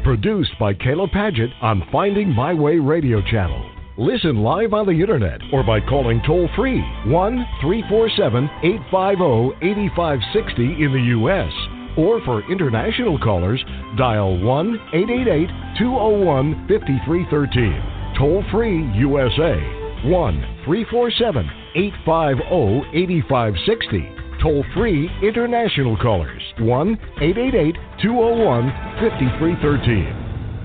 Produced by Kayla Padgett on Finding My Way Radio Channel. Listen live on the internet or by calling toll-free 1-347-850-8560 in the U.S. Or for international callers, dial 1-888-201-5313. Toll-free USA, 1-347-850-8560. Toll-free international callers, 1-888-201-5313.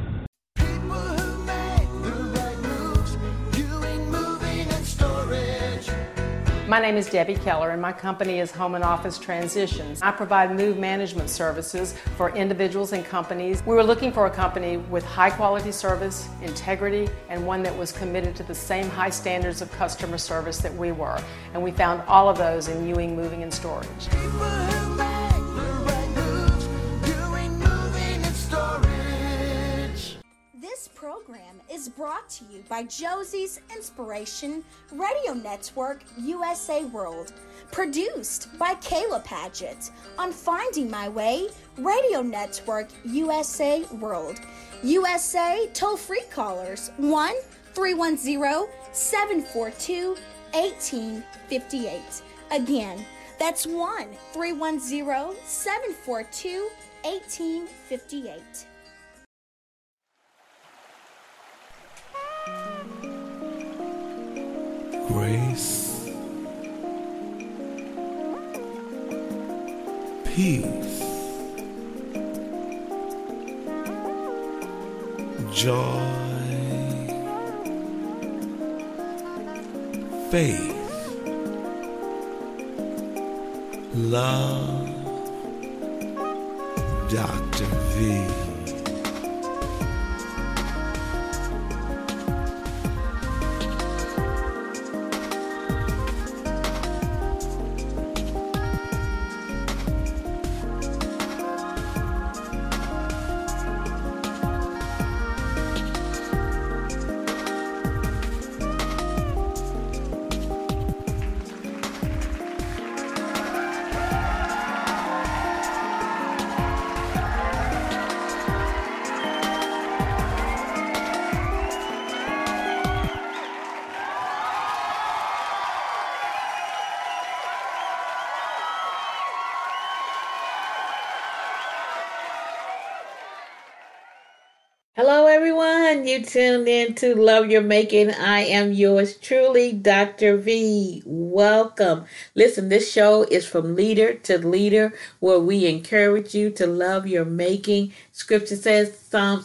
My name is Debbie Keller, and my company is Home and Office Transitions. I provide move management services for individuals and companies. We were looking for a company with high quality service, integrity, and one that was committed to the same high standards of customer service that we were. And we found all of those in Ewing Moving and Storage. This program is brought to you by Josie's Inspiration Radio Network USA World, produced by Kayla Padgett on Finding My Way Radio Network USA World. USA toll-free callers 1-310-742-1858. Again, that's 1-310-742-1858. Grace, peace, joy, faith, love, Dr. V. Hello, everyone. You tuned in to Love Your Making. I am yours truly, Dr. V. Welcome. Listen, this show is from leader to leader, where we encourage you to love your making. Scripture says, Psalms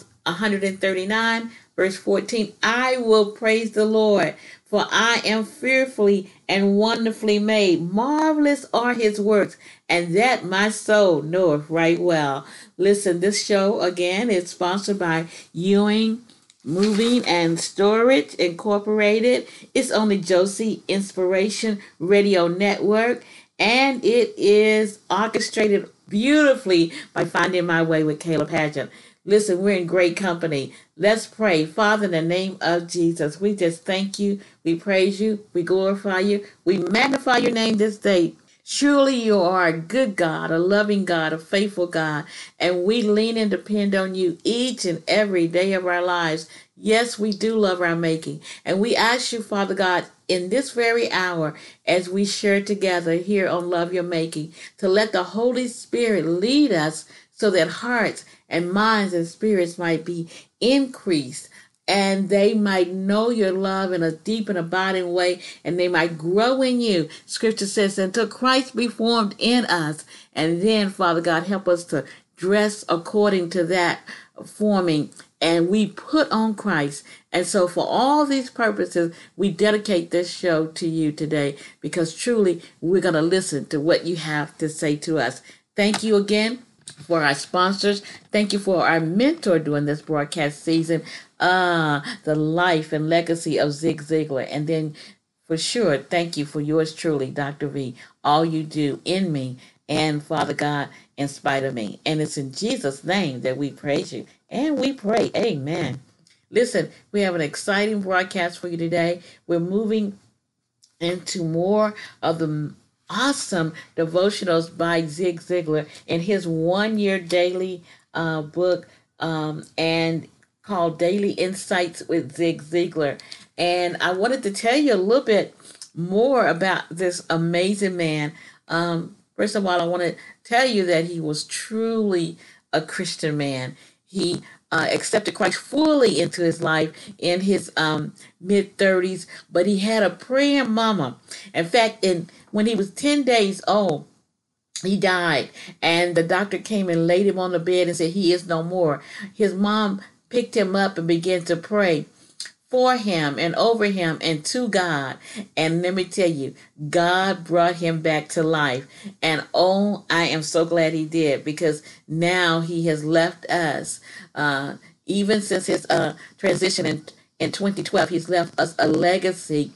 139, verse 14, I will praise the Lord, for I am fearfully and wonderfully made. Marvelous are his works, and that my soul knoweth right well. Listen, this show, again, is sponsored by Ewing Moving and Storage Incorporated. It's on the Josie Inspiration Radio Network, and it is orchestrated beautifully by Finding My Way with Kayla Padgett. Listen, we're in great company. Let's pray. Father, in the name of Jesus, we just thank you. We praise you. We glorify you. We magnify your name this day. Surely you are a good God, a loving God, a faithful God, and we lean and depend on you each and every day of our lives. Yes, we do love our making, and we ask you, Father God, in this very hour, as we share together here on Love Your Making, to let the Holy Spirit lead us so that hearts and minds and spirits might be increased, and they might know your love in a deep and abiding way, and they might grow in you. Scripture says, until Christ be formed in us. And then, Father God, help us to dress according to that forming, and we put on Christ. And so for all these purposes, we dedicate this show to you today, because truly we're going to listen to what you have to say to us. Thank you again for our sponsors. Thank you for our mentor during this broadcast season, the life and legacy of Zig Ziglar. And then for sure, thank you for yours truly, Dr. V, all you do in me and, Father God, in spite of me. And it's in Jesus' name that we praise you and we pray. Amen. Listen, we have an exciting broadcast for you today. We're moving into more of the awesome devotionals by Zig Ziglar in his 1 year daily book, and called Daily Insights with Zig Ziglar. And I wanted to tell you a little bit more about this amazing man. First of all, I want to tell you that he was truly a Christian man. He accepted Christ fully into his life in his mid-30s, but he had a praying mama. In fact, when he was 10 days old, he died, and the doctor came and laid him on the bed and said, he is no more. His mom picked him up and began to pray for him and over him and to God. And let me tell you, God brought him back to life. And oh, I am so glad he did, because now he has left us. Even since his transition in 2012, he's left us a legacy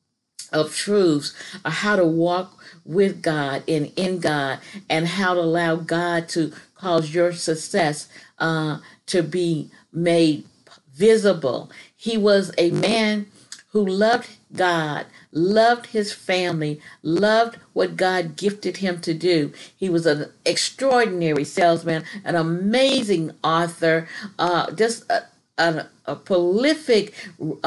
of truths of how to walk with God and in God, and how to allow God to cause your success to be made visible. He was a man who loved God, loved his family, loved what God gifted him to do. He was an extraordinary salesman, an amazing author, just a prolific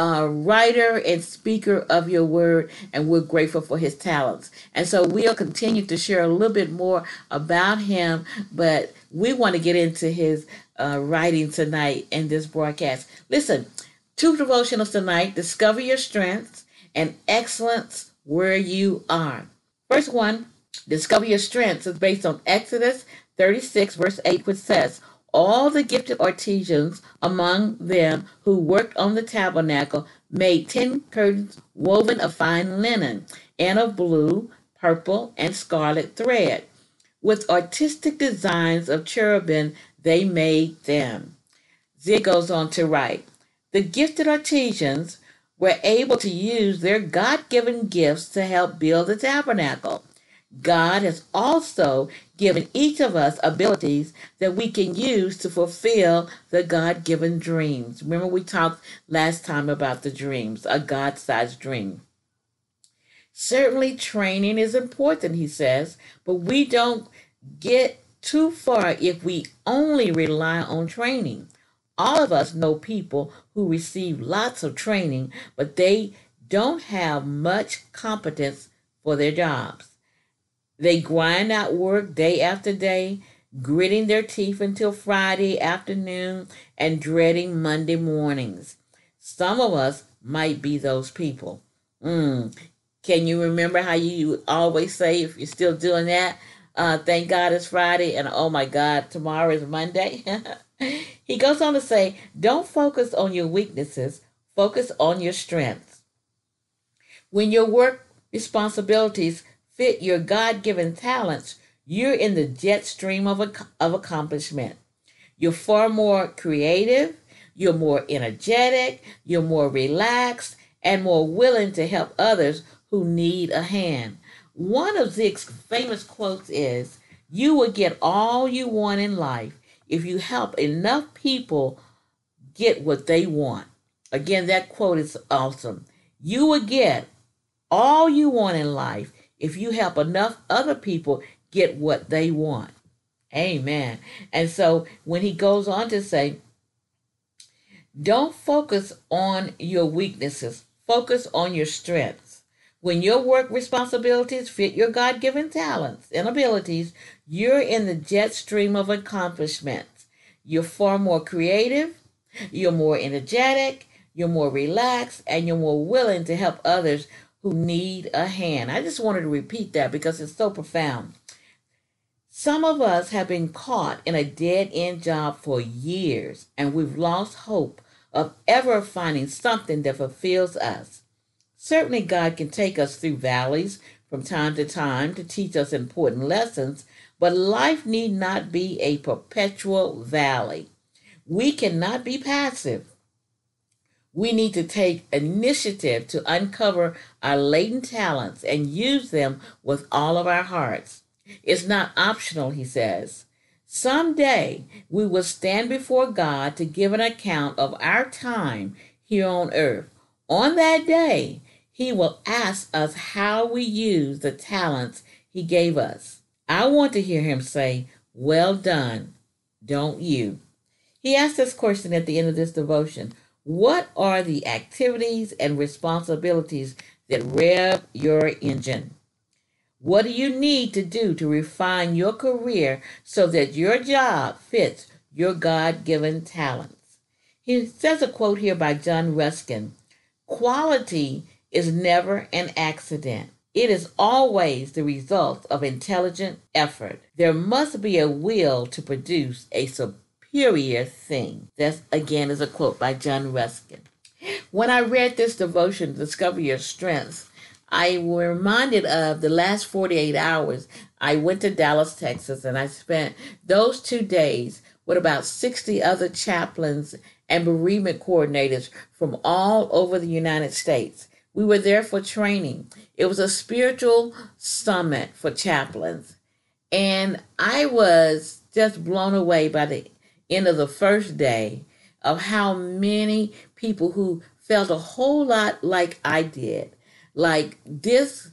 writer and speaker of your word, and we're grateful for his talents. And so we'll continue to share a little bit more about him, but we want to get into his writing tonight in this broadcast. Listen, 2 devotionals tonight: discover your strengths and excellence where you are. First one, discover your strengths, is based on Exodus 36 verse 8, which says, all the gifted artisans among them who worked on the tabernacle made 10 curtains woven of fine linen and of blue, purple, and scarlet thread. With artistic designs of cherubim, they made them. Zig goes on to write, the gifted artisans were able to use their God-given gifts to help build the tabernacle. God has also given each of us abilities that we can use to fulfill the God-given dreams. Remember, we talked last time about the dreams, a God-sized dream. Certainly, training is important, he says, but we don't get too far if we only rely on training. All of us know people who receive lots of training, but they don't have much competence for their jobs. They grind out work day after day, gritting their teeth until Friday afternoon and dreading Monday mornings. Some of us might be those people. Can you remember how you always say, if you're still doing that, thank God it's Friday, and oh my God, tomorrow is Monday? He goes on to say, don't focus on your weaknesses, focus on your strengths. When your work responsibilities fit your God-given talents, you're in the jet stream of accomplishment. You're far more creative, you're more energetic, you're more relaxed, and more willing to help others who need a hand. One of Zig's famous quotes is, you will get all you want in life if you help enough people get what they want. Again, that quote is awesome. You will get all you want in life if you help enough other people get what they want. Amen. And so when he goes on to say, don't focus on your weaknesses, focus on your strengths. When your work responsibilities fit your God-given talents and abilities, you're in the jet stream of accomplishments. You're far more creative, you're more energetic, you're more relaxed, and you're more willing to help others who need a hand. I just wanted to repeat that because it's so profound. Some of us have been caught in a dead-end job for years, and we've lost hope of ever finding something that fulfills us. Certainly, God can take us through valleys from time to time to teach us important lessons, but life need not be a perpetual valley. We cannot be passive. We need to take initiative to uncover our latent talents and use them with all of our hearts. It's not optional, he says. Someday we will stand before God to give an account of our time here on earth. On that day, he will ask us how we use the talents he gave us. I want to hear him say, well done, don't you? He asked this question at the end of this devotion: what are the activities and responsibilities that rev your engine? What do you need to do to refine your career so that your job fits your God-given talents? He says a quote here by John Ruskin: quality is never an accident. It is always the result of intelligent effort. There must be a will to produce a superior thing. That, again, is a quote by John Ruskin. When I read this devotion, Discover Your Strengths, I was reminded of the last 48 hours. I went to Dallas, Texas, and I spent those 2 days with about 60 other chaplains and bereavement coordinators from all over the United States. We were there for training. It was a spiritual summit for chaplains. And I was just blown away by the end of the first day of how many people who felt a whole lot like I did. Like, this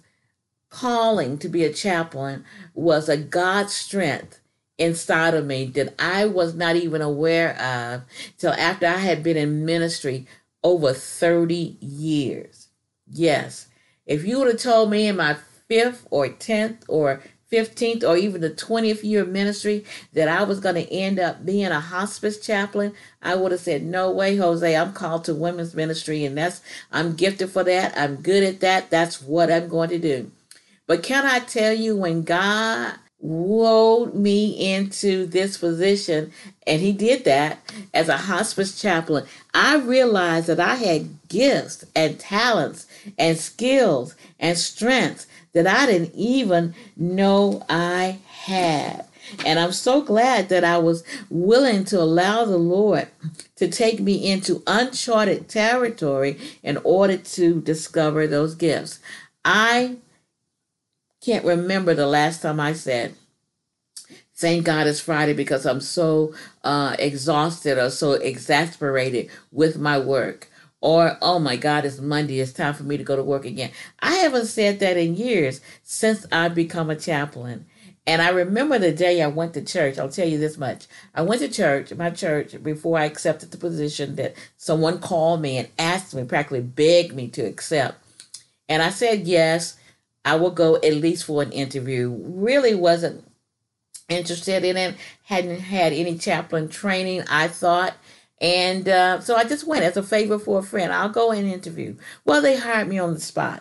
calling to be a chaplain was a God strength inside of me that I was not even aware of till after I had been in ministry over 30 years. Yes, if you would have told me in my 5th or 10th or 15th or even the 20th year of ministry that I was going to end up being a hospice chaplain, I would have said, no way, Jose, I'm called to women's ministry, and I'm gifted for that. I'm good at that. That's what I'm going to do. But can I tell you, when God rolled me into this position, and he did that as a hospice chaplain, I realized that I had gifts and talents and skills and strengths that I didn't even know I had. And I'm so glad that I was willing to allow the Lord to take me into uncharted territory in order to discover those gifts. I can't remember the last time I said, thank God it's Friday, because I'm so exhausted or so exasperated with my work. Or, oh my God, it's Monday, it's time for me to go to work again. I haven't said that in years since I've become a chaplain. And I remember the day I went to church. I'll tell you this much. I went to church, my church, before I accepted the position that someone called me and asked me, practically begged me to accept. And I said, yes, I will go at least for an interview. Really wasn't interested in it. Hadn't had any chaplain training, I thought. And so I just went as a favor for a friend. I'll go and interview. Well, they hired me on the spot.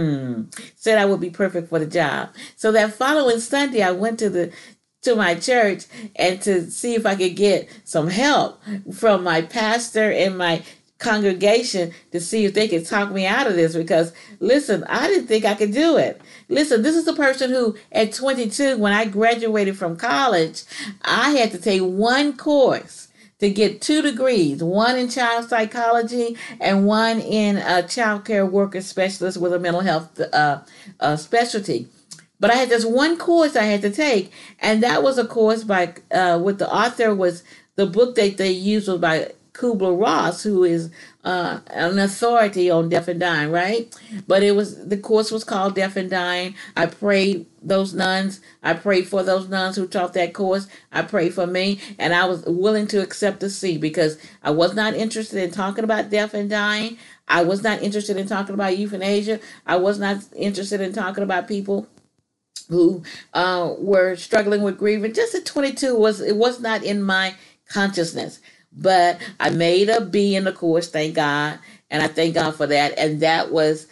Said I would be perfect for the job. So that following Sunday, I went to my church and to see if I could get some help from my pastor and my congregation to see if they could talk me out of this, because listen, I didn't think I could do it. Listen, this is a person who at 22, when I graduated from college, I had to take one course to get 2 degrees, one in child psychology and one in a child care worker specialist with a mental health specialty. But I had this one course I had to take, and that was a course by, with the author was, the book that they used was by Kubler-Ross, who is an authority on deaf and dying, right? But the course was called Deaf and Dying. I prayed those nuns. I prayed for those nuns who taught that course. I prayed for me, and I was willing to accept the C, because I was not interested in talking about deaf and dying. I was not interested in talking about euthanasia. I was not interested in talking about people who were struggling with grieving. Just at 22, it was not in my consciousness. But I made a B in the course, thank God, and I thank God for that. And that was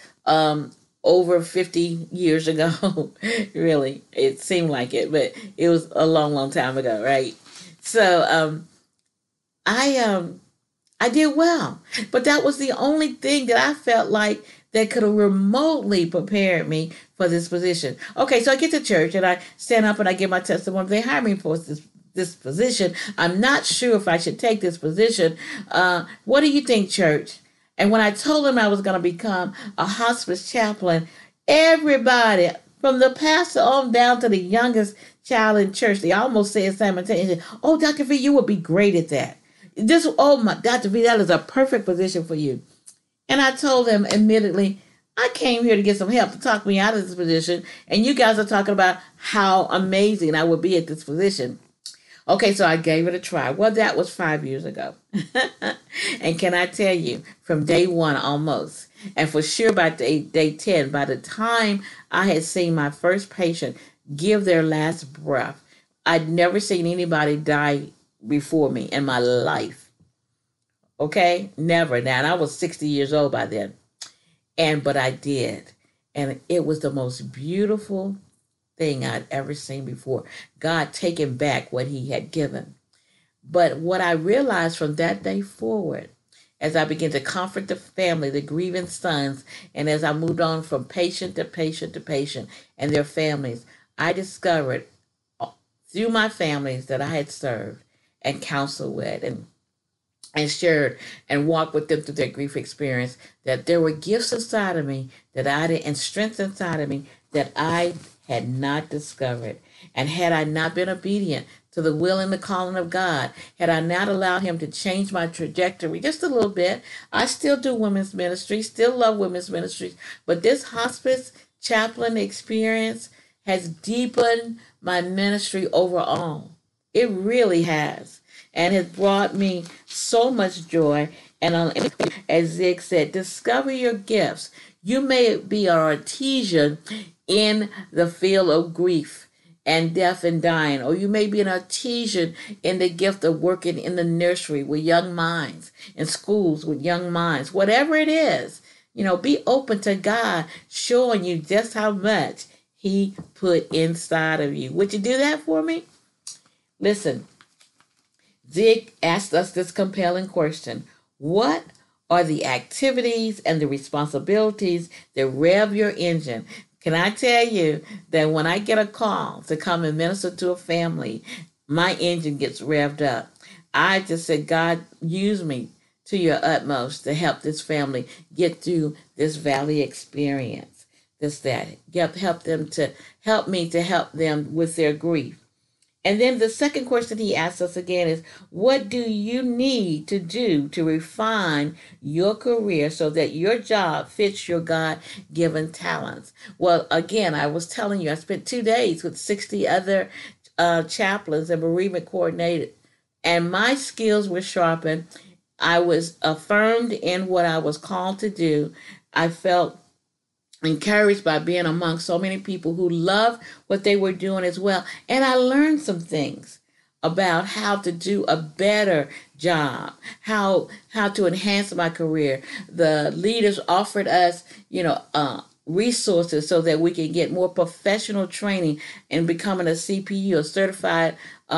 over 50 years ago. Really, it seemed like it, but it was a long, long time ago, right? So I did well, but that was the only thing that I felt like that could have remotely prepared me for this position. Okay, so I get to church and I stand up and I give my testimony. They hire me for this position. I'm not sure if I should take this position. What do you think, church? And when I told them I was going to become a hospice chaplain, everybody, from the pastor on down to the youngest child in church, they almost said simultaneously, oh, Dr. V, you would be great at that. Dr. V, that is a perfect position for you. And I told them immediately, I came here to get some help to talk me out of this position, and you guys are talking about how amazing I would be at this position. Okay, so I gave it a try. Well, that was 5 years ago. And can I tell you, from day one almost, and for sure by day 10, by the time I had seen my first patient give their last breath, I'd never seen anybody die before me in my life. Okay? Never. Now, and I was 60 years old by then. But I did. And it was the most beautiful thing I'd ever seen before. God taking back what he had given. But what I realized from that day forward, as I began to comfort the family, the grieving sons, and as I moved on from patient to patient to patient and their families, I discovered through my families that I had served and counseled with and shared and walked with them through their grief experience, that there were gifts inside of me that I did, and strength inside of me that I had not discovered. And had I not been obedient to the will and the calling of God, had I not allowed him to change my trajectory just a little bit, I still do women's ministry, still love women's ministry, but this hospice chaplain experience has deepened my ministry overall. It really has. And has brought me so much joy. And as Zig said, discover your gifts. You may be an artisan in the field of grief and death and dying, or you may be an artisan in the gift of working in the nursery with young minds, in schools with young minds. Whatever it is, be open to God showing you just how much he put inside of you. Would you do that for me? Listen, Zig asked us this compelling question. What are the activities and the responsibilities that rev your engine? Can I tell you that when I get a call to come and minister to a family, my engine gets revved up. I just said, God, use me to your utmost to help this family get through this valley experience. Help me to help them with their grief. And then the second question he asked us again is, what do you need to do to refine your career so that your job fits your God-given talents? Well, again, I was telling you, I spent 2 days with 60 other chaplains and bereavement coordinators, and my skills were sharpened. I was affirmed in what I was called to do. I felt encouraged by being among so many people who loved what they were doing as well. And I learned some things about how to do a better job, how to enhance my career. The leaders offered us, resources so that we can get more professional training in becoming a CPU, a certified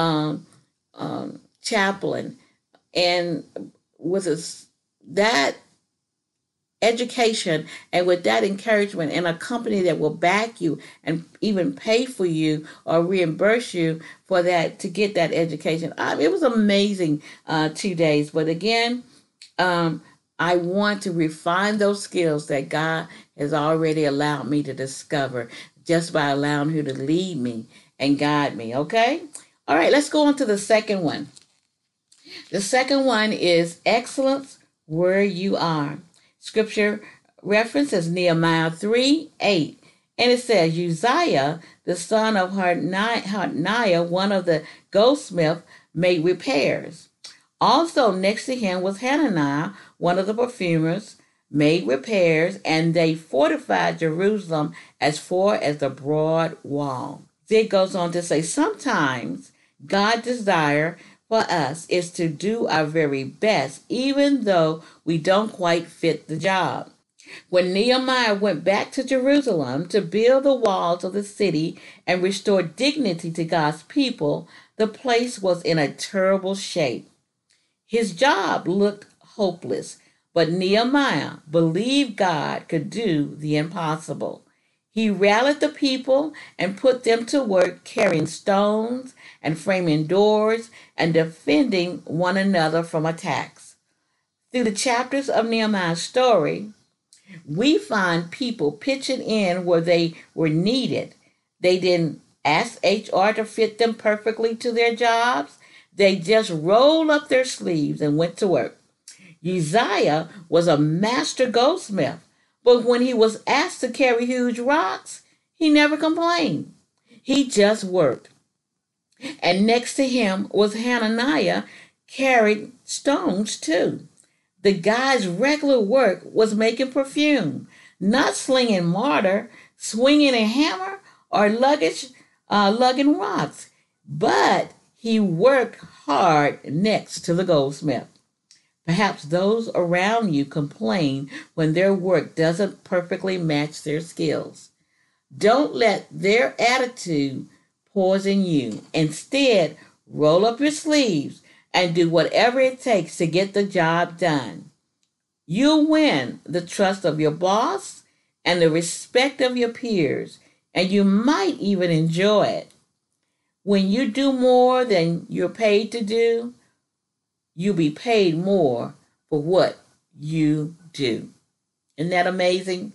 chaplain. And with that education and with that encouragement and a company that will back you and even pay for you or reimburse you for that to get that education. It was amazing 2 days. But again, I want to refine those skills that God has already allowed me to discover just by allowing him to lead me and guide me. Okay? All right, let's go on to the second one. The second one is excellence where you are. Scripture reference is Nehemiah 3:8. And it says, Uzziah, the son of Harniah, one of the goldsmiths, made repairs. Also next to him was Hananiah, one of the perfumers, made repairs, and they fortified Jerusalem as far as the broad wall. It goes on to say, sometimes God's desire for us is to do our very best, even though we don't quite fit the job. When Nehemiah went back to Jerusalem to build the walls of the city and restore dignity to God's people, the place was in a terrible shape. His job looked hopeless, but Nehemiah believed God could do the impossible. He rallied the people and put them to work carrying stones and framing doors and defending one another from attacks. Through the chapters of Nehemiah's story, we find people pitching in where they were needed. They didn't ask HR to fit them perfectly to their jobs. They just rolled up their sleeves and went to work. Uzziah was a master goldsmith, but when he was asked to carry huge rocks, he never complained. He just worked. And next to him was Hananiah, carried stones too. The guy's regular work was making perfume, not slinging mortar, swinging a hammer, or lugging rocks. But he worked hard next to the goldsmith. Perhaps those around you complain when their work doesn't perfectly match their skills. Don't let their attitude poison you. Instead, roll up your sleeves and do whatever it takes to get the job done. You'll win the trust of your boss and the respect of your peers, and you might even enjoy it. When you do more than you're paid to do, you'll be paid more for what you do. Isn't that amazing?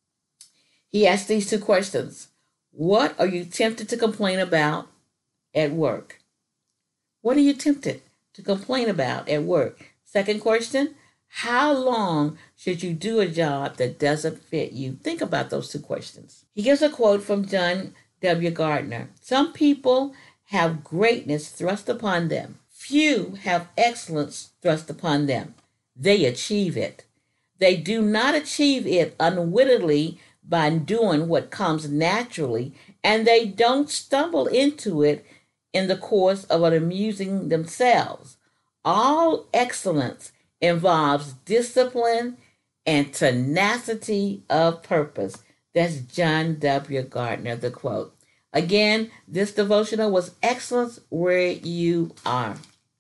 He asked these two questions. What are you tempted to complain about at work? What are you tempted to complain about at work? Second question, how long should you do a job that doesn't fit you? Think about those two questions. He gives a quote from John W. Gardner. Some people have greatness thrust upon them. Few have excellence thrust upon them. They achieve it. They do not achieve it unwittingly by doing what comes naturally, and they don't stumble into it in the course of amusing themselves. All excellence involves discipline and tenacity of purpose. That's John W. Gardner, the quote. Again, this devotional was excellence where you are.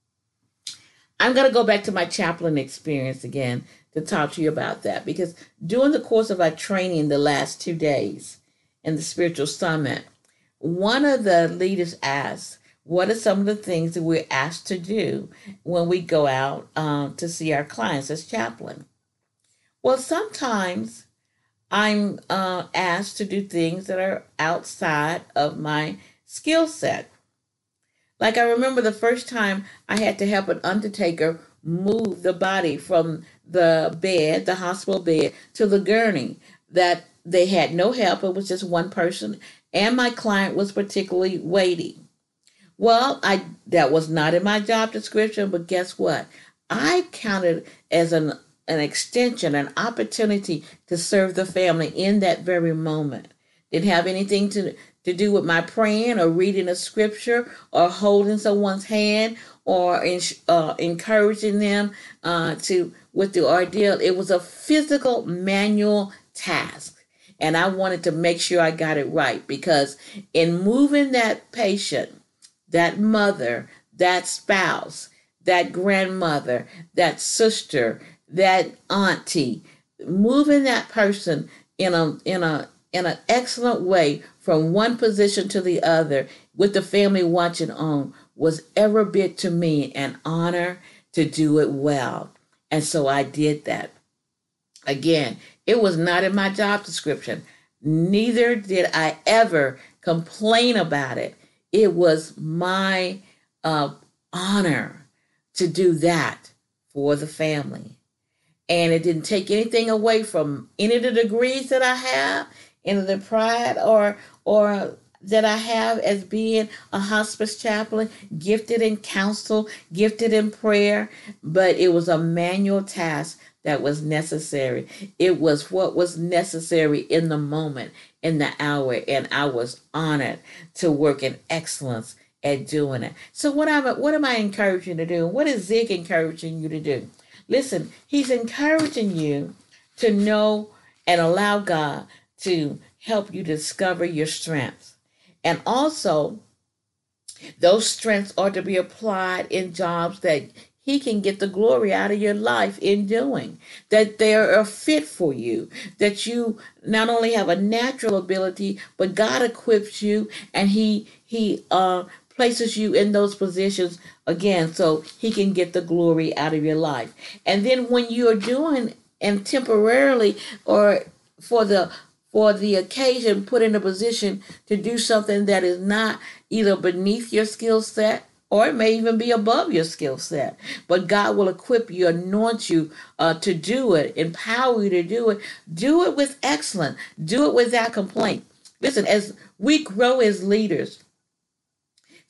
I'm going to go back to my chaplain experience again to talk to you about that, because during the course of our training the last 2 days in the spiritual summit, one of the leaders asked, what are some of the things that we're asked to do when we go out to see our clients as chaplain? Well, sometimes I'm asked to do things that are outside of my skill set. Like, I remember the first time I had to help an undertaker move the body from the bed, the hospital bed, to the gurney. That they had no help. It was just one person, and my client was particularly weighty. Well, that was not in my job description, but guess what? I counted as an extension, an opportunity to serve the family in that very moment. Didn't have anything to do with my praying or reading a scripture or holding someone's hand or encouraging them with the ordeal. It was a physical manual task. And I wanted to make sure I got it right, because in moving that patient, that mother, that spouse, that grandmother, that sister, that auntie, moving that person in an excellent way from one position to the other with the family watching on was every bit to me an honor to do it well. And so I did that. Again, it was not in my job description. Neither did I ever complain about it. It was my honor to do that for the family. And it didn't take anything away from any of the degrees that I have, any of the pride or that I have as being a hospice chaplain, gifted in counsel, gifted in prayer. But it was a manual task that was necessary. It was what was necessary in the moment, in the hour, and I was honored to work in excellence at doing it. So what am I encouraging you to do? What is Zig encouraging you to do? Listen, he's encouraging you to know and allow God to help you discover your strengths. And also, those strengths are to be applied in jobs that he can get the glory out of your life in doing, that they're a fit for you, that you not only have a natural ability, but God equips you and he places you in those positions again so he can get the glory out of your life. And then when you are doing and temporarily or for the occasion put in a position to do something that is not either beneath your skill set, or it may even be above your skill set. But God will equip you, anoint you to do it, empower you to do it. Do it with excellence. Do it without complaint. Listen, as we grow as leaders,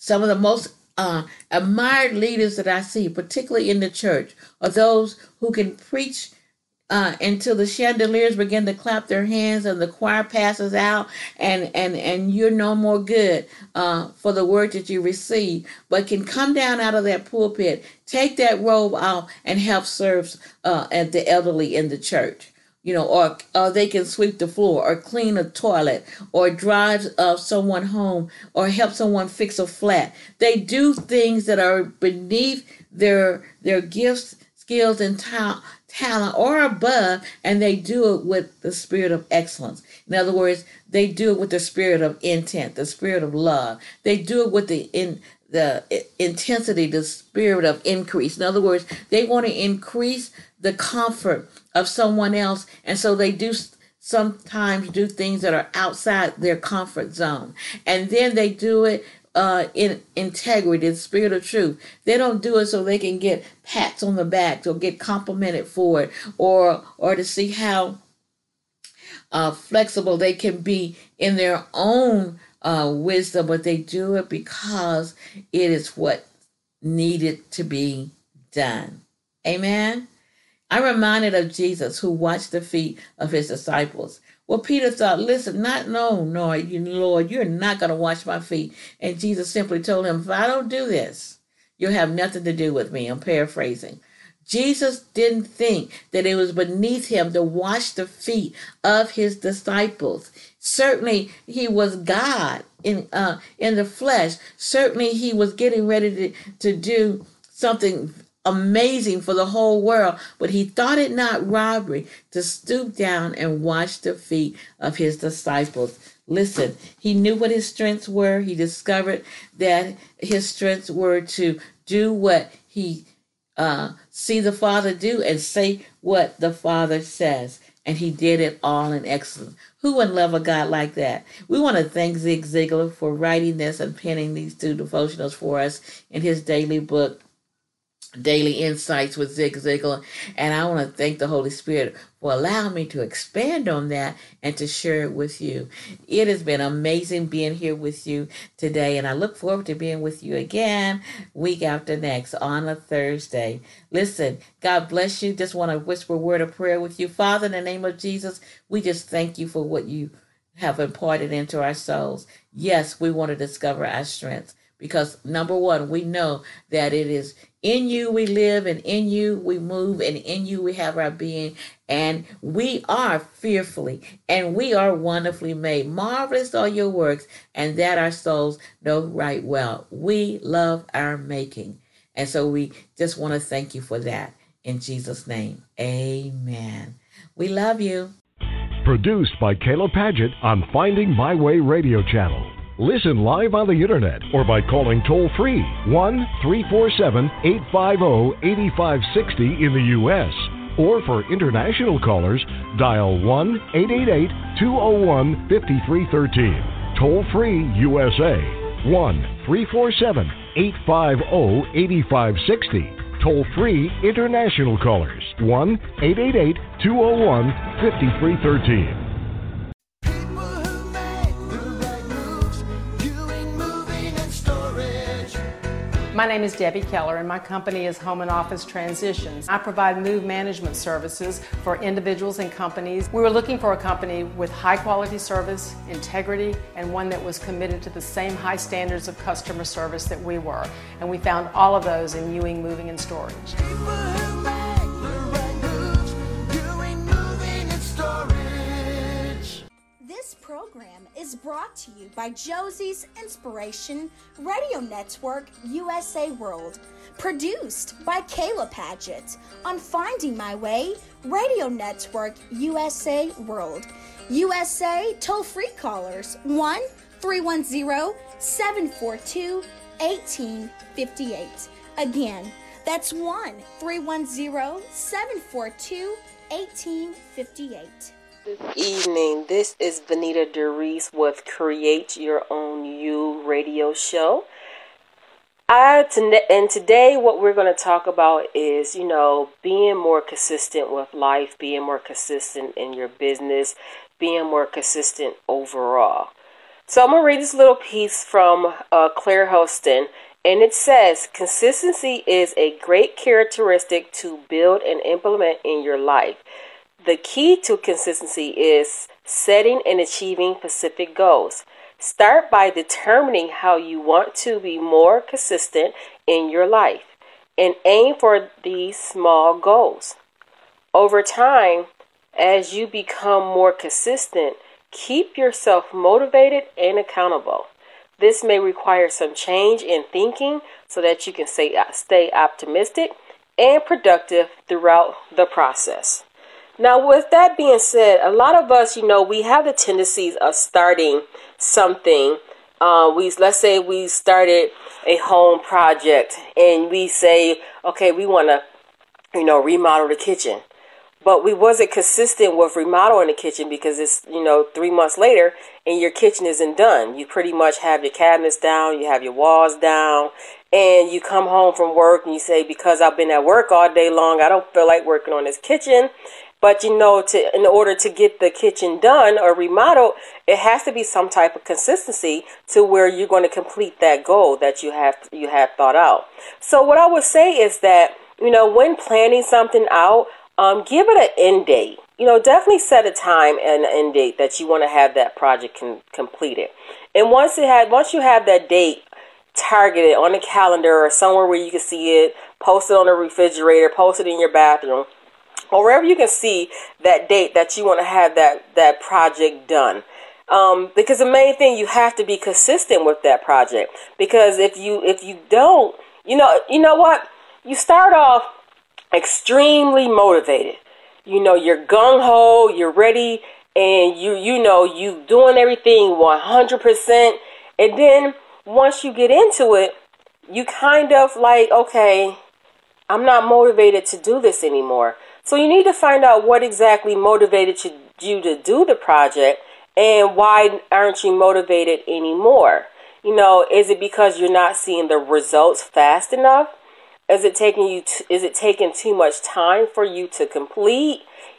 Some of the most admired leaders that I see, particularly in the church, are those who can preach until the chandeliers begin to clap their hands and the choir passes out, and you're no more good for the word that you receive, but can come down out of that pulpit, take that robe off, and help serve at the elderly in the church. Or they can sweep the floor or clean a toilet or drive someone home or help someone fix a flat. They do things that are beneath their gifts, skills, and talent or above, and they do it with the spirit of excellence. In other words, they do it with the spirit of intent, the spirit of love. They do it with the intensity, the spirit of increase. In other words, they want to increase the comfort of someone else, and so they do sometimes do things that are outside their comfort zone, and then they do it in integrity, the spirit of truth. They don't do it so they can get pats on the back or get complimented for it, or to see how flexible they can be in their own wisdom, but they do it because it is what needed to be done. Amen. I'm reminded of Jesus, who washed the feet of his disciples. Well, Peter thought, listen, Lord, you're not going to wash my feet. And Jesus simply told him, if I don't do this, you'll have nothing to do with me. I'm paraphrasing. Jesus didn't think that it was beneath him to wash the feet of his disciples. Certainly, he was God in the flesh. Certainly, he was getting ready to do something amazing for the whole world, but he thought it not robbery to stoop down and wash the feet of his disciples. Listen, he knew what his strengths were. He discovered that his strengths were to do what he see the Father do and say what the Father says. And he did it all in excellence. Who wouldn't love a God like that? We want to thank Zig Ziglar for writing this and penning these 2 devotionals for us in his daily book, Daily Insights with Zig Ziglar. And I want to thank the Holy Spirit for allowing me to expand on that and to share it with you. It has been amazing being here with you today, and I look forward to being with you again week after next on a Thursday. Listen, God bless you. Just want to whisper a word of prayer with you. Father, in the name of Jesus, we just thank you for what you have imparted into our souls. Yes, we want to discover our strengths, because number one, we know that it is in you we live, and in you we move, and in you we have our being, and we are fearfully and we are wonderfully made. Marvelous are your works, and that our souls know right well. We love our making, and so we just want to thank you for that. In Jesus' name, amen. We love you. Produced by Kayla Paget on Finding My Way Radio Channel. Listen live on the internet or by calling toll-free 1-347-850-8560 in the U.S. Or for international callers, dial 1-888-201-5313. Toll-free USA, 1-347-850-8560. Toll-free international callers, 1-888-201-5313. My name is Debbie Keller, and my company is Home and Office Transitions. I provide move management services for individuals and companies. We were looking for a company with high quality service, integrity, and one that was committed to the same high standards of customer service that we were. And we found all of those in Ewing Moving and Storage. This program is brought to you by Josie's Inspiration Radio Network USA World, produced by Kayla Paget on Finding My Way Radio Network USA World. USA toll-free callers 1-310-742-1858. Again, that's 1-310-742-1858. Good evening. This is Vanita Doris with Create Your Own You radio show. And today what we're going to talk about is, being more consistent with life, being more consistent in your business, being more consistent overall. So I'm going to read this little piece from Claire Hostin, and it says, consistency is a great characteristic to build and implement in your life. The key to consistency is setting and achieving specific goals. Start by determining how you want to be more consistent in your life and aim for these small goals. Over time, as you become more consistent, keep yourself motivated and accountable. This may require some change in thinking so that you can stay optimistic and productive throughout the process. Now, with that being said, a lot of us, we have the tendencies of starting something. Let's say we started a home project and we say, okay, we want to, remodel the kitchen. But we wasn't consistent with remodeling the kitchen because it's, 3 months later and your kitchen isn't done. You pretty much have your cabinets down, you have your walls down, and you come home from work and you say, because I've been at work all day long, I don't feel like working on this kitchen. But, in order to get the kitchen done or remodeled, it has to be some type of consistency to where you're going to complete that goal that you have thought out. So what I would say is that, when planning something out, give it an end date. Definitely set a time and an end date that you want to have that project completed. And once you have that date targeted on the calendar or somewhere where you can see it, post it on the refrigerator, post it in your bathroom, or wherever you can see that date that you want to have that project done. Because the main thing, you have to be consistent with that project. Because if you don't, you know what? You start off extremely motivated. You're gung-ho, you're ready, and you doing everything 100%. And then once you get into it, you kind of like, okay, I'm not motivated to do this anymore. So you need to find out what exactly motivated you to do the project and why aren't you motivated anymore? Is it because you're not seeing the results fast enough? Is it taking too much time for you to complete?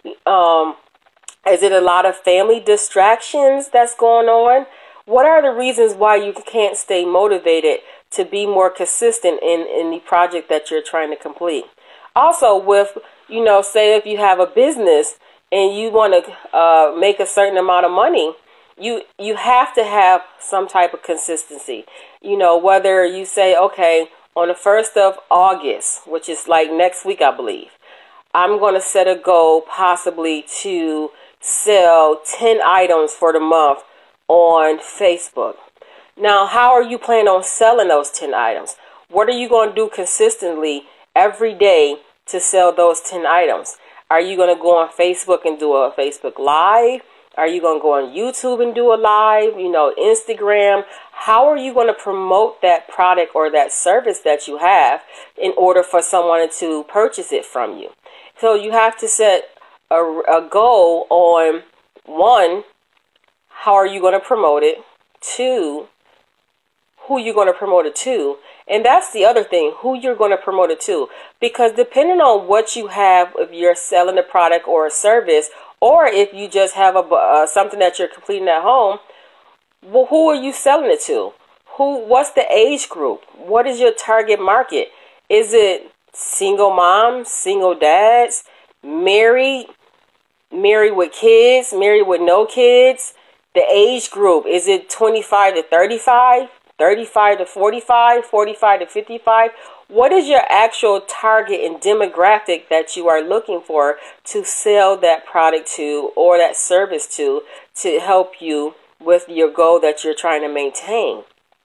Is it a lot of family distractions that's going on? What are the reasons why you can't stay motivated to be more consistent in the project that you're trying to complete? Also, with, say if you have a business and you want to make a certain amount of money, you have to have some type of consistency. Whether you say, okay, on the 1st of August, which is like next week, I believe, I'm going to set a goal possibly to sell 10 items for the month on Facebook. Now, how are you planning on selling those 10 items? What are you going to do consistently every day to sell those 10 items? Are you going to go on Facebook and do a Facebook Live? Are you going to go on YouTube and do a live? Instagram? How are you going to promote that product or that service that you have in order for someone to purchase it from you? So you have to set a goal on, 1, how are you going to promote it? 2, who you're going to promote it to. And that's the other thing, who you're going to promote it to. Because depending on what you have, if you're selling a product or a service, or if you just have something that you're completing at home, well, who are you selling it to? What's the age group? What is your target market? Is it single moms, single dads, married with kids, married with no kids? The age group, is it 25 to 35, 35 to 45, 45 to 55? What is your actual target and demographic that you are looking for to sell that product to or that service to help you with your goal that you're trying to maintain?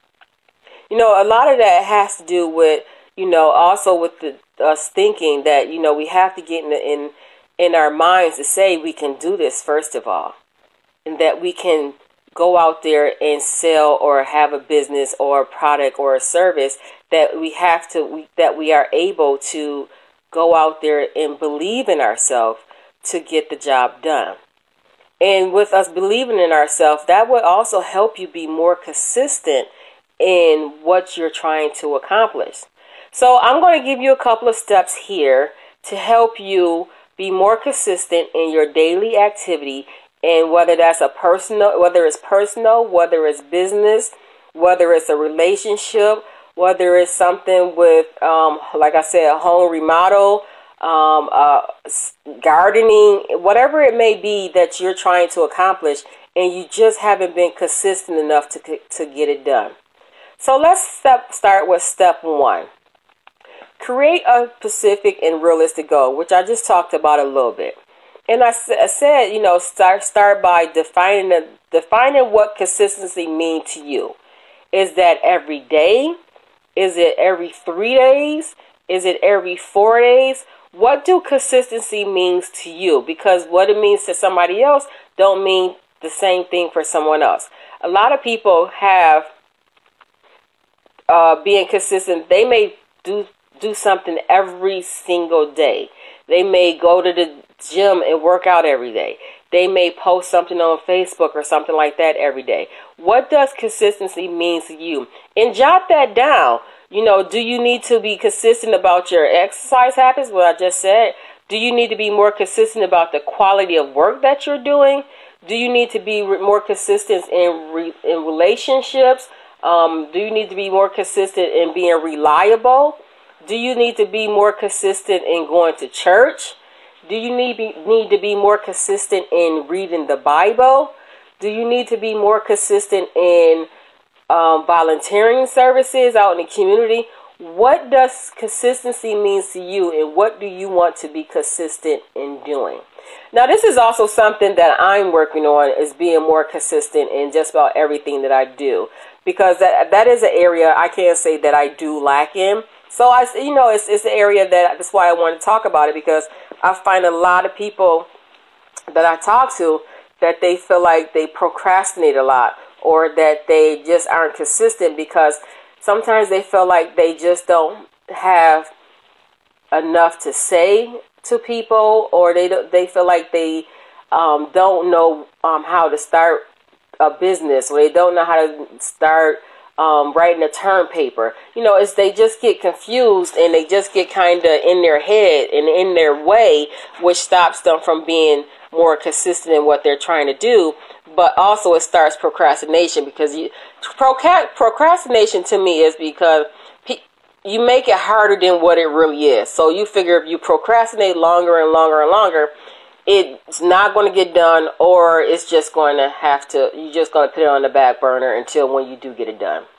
A lot of that has to do with, also with us thinking that, we have to get in our minds to say we can do this first of all, and that we can go out there and sell or have a business or a product or a service, that we are able to go out there and believe in ourselves to get the job done. And with us believing in ourselves, that would also help you be more consistent in what you're trying to accomplish. So I'm going to give you a couple of steps here to help you be more consistent in your daily activity And whether that's whether it's personal, whether it's business, whether it's a relationship, whether it's something with, like I said, a home remodel, gardening, whatever it may be that you're trying to accomplish, and you just haven't been consistent enough to get it done. So let's start with step 1. Create a specific and realistic goal, which I just talked about a little bit. And I said, start by defining what consistency means to you. Is that every day? Is it every 3 days? Is it every 4 days? What do consistency means to you? Because what it means to somebody else don't mean the same thing for someone else. A lot of people have being consistent. They may do something every single day. They may go to the gym and work out every day. They may post something on Facebook or something like that every day. What does consistency mean to you? And jot that down. Do you need to be consistent about your exercise habits? What I just said. Do you need to be more consistent about the quality of work that you're doing? Do you need to be more consistent in relationships? Do you need to be more consistent in being reliable? Do you need to be more consistent in going to church? Do you need to be more consistent in reading the Bible? Do you need to be more consistent in volunteering services out in the community? What does consistency mean to you, and what do you want to be consistent in doing? Now, this is also something that I'm working on, is being more consistent in just about everything that I do, because that is an area I can't say that I do lack in. So it's an area that's why I want to talk about it, because I find a lot of people that I talk to that they feel like they procrastinate a lot, or that they just aren't consistent because sometimes they feel like they just don't have enough to say to people, or they feel like they don't know how to start a business, or they don't know how to start writing a term paper. They just get confused, and they just get kind of in their head and in their way, which stops them from being more consistent in what they're trying to do. But also it starts procrastination, because procrastination to me is because you make it harder than what it really is. So you figure if you procrastinate longer and longer and longer, it's not going to get done, or it's just going to you're just going to put it on the back burner until when you do get it done.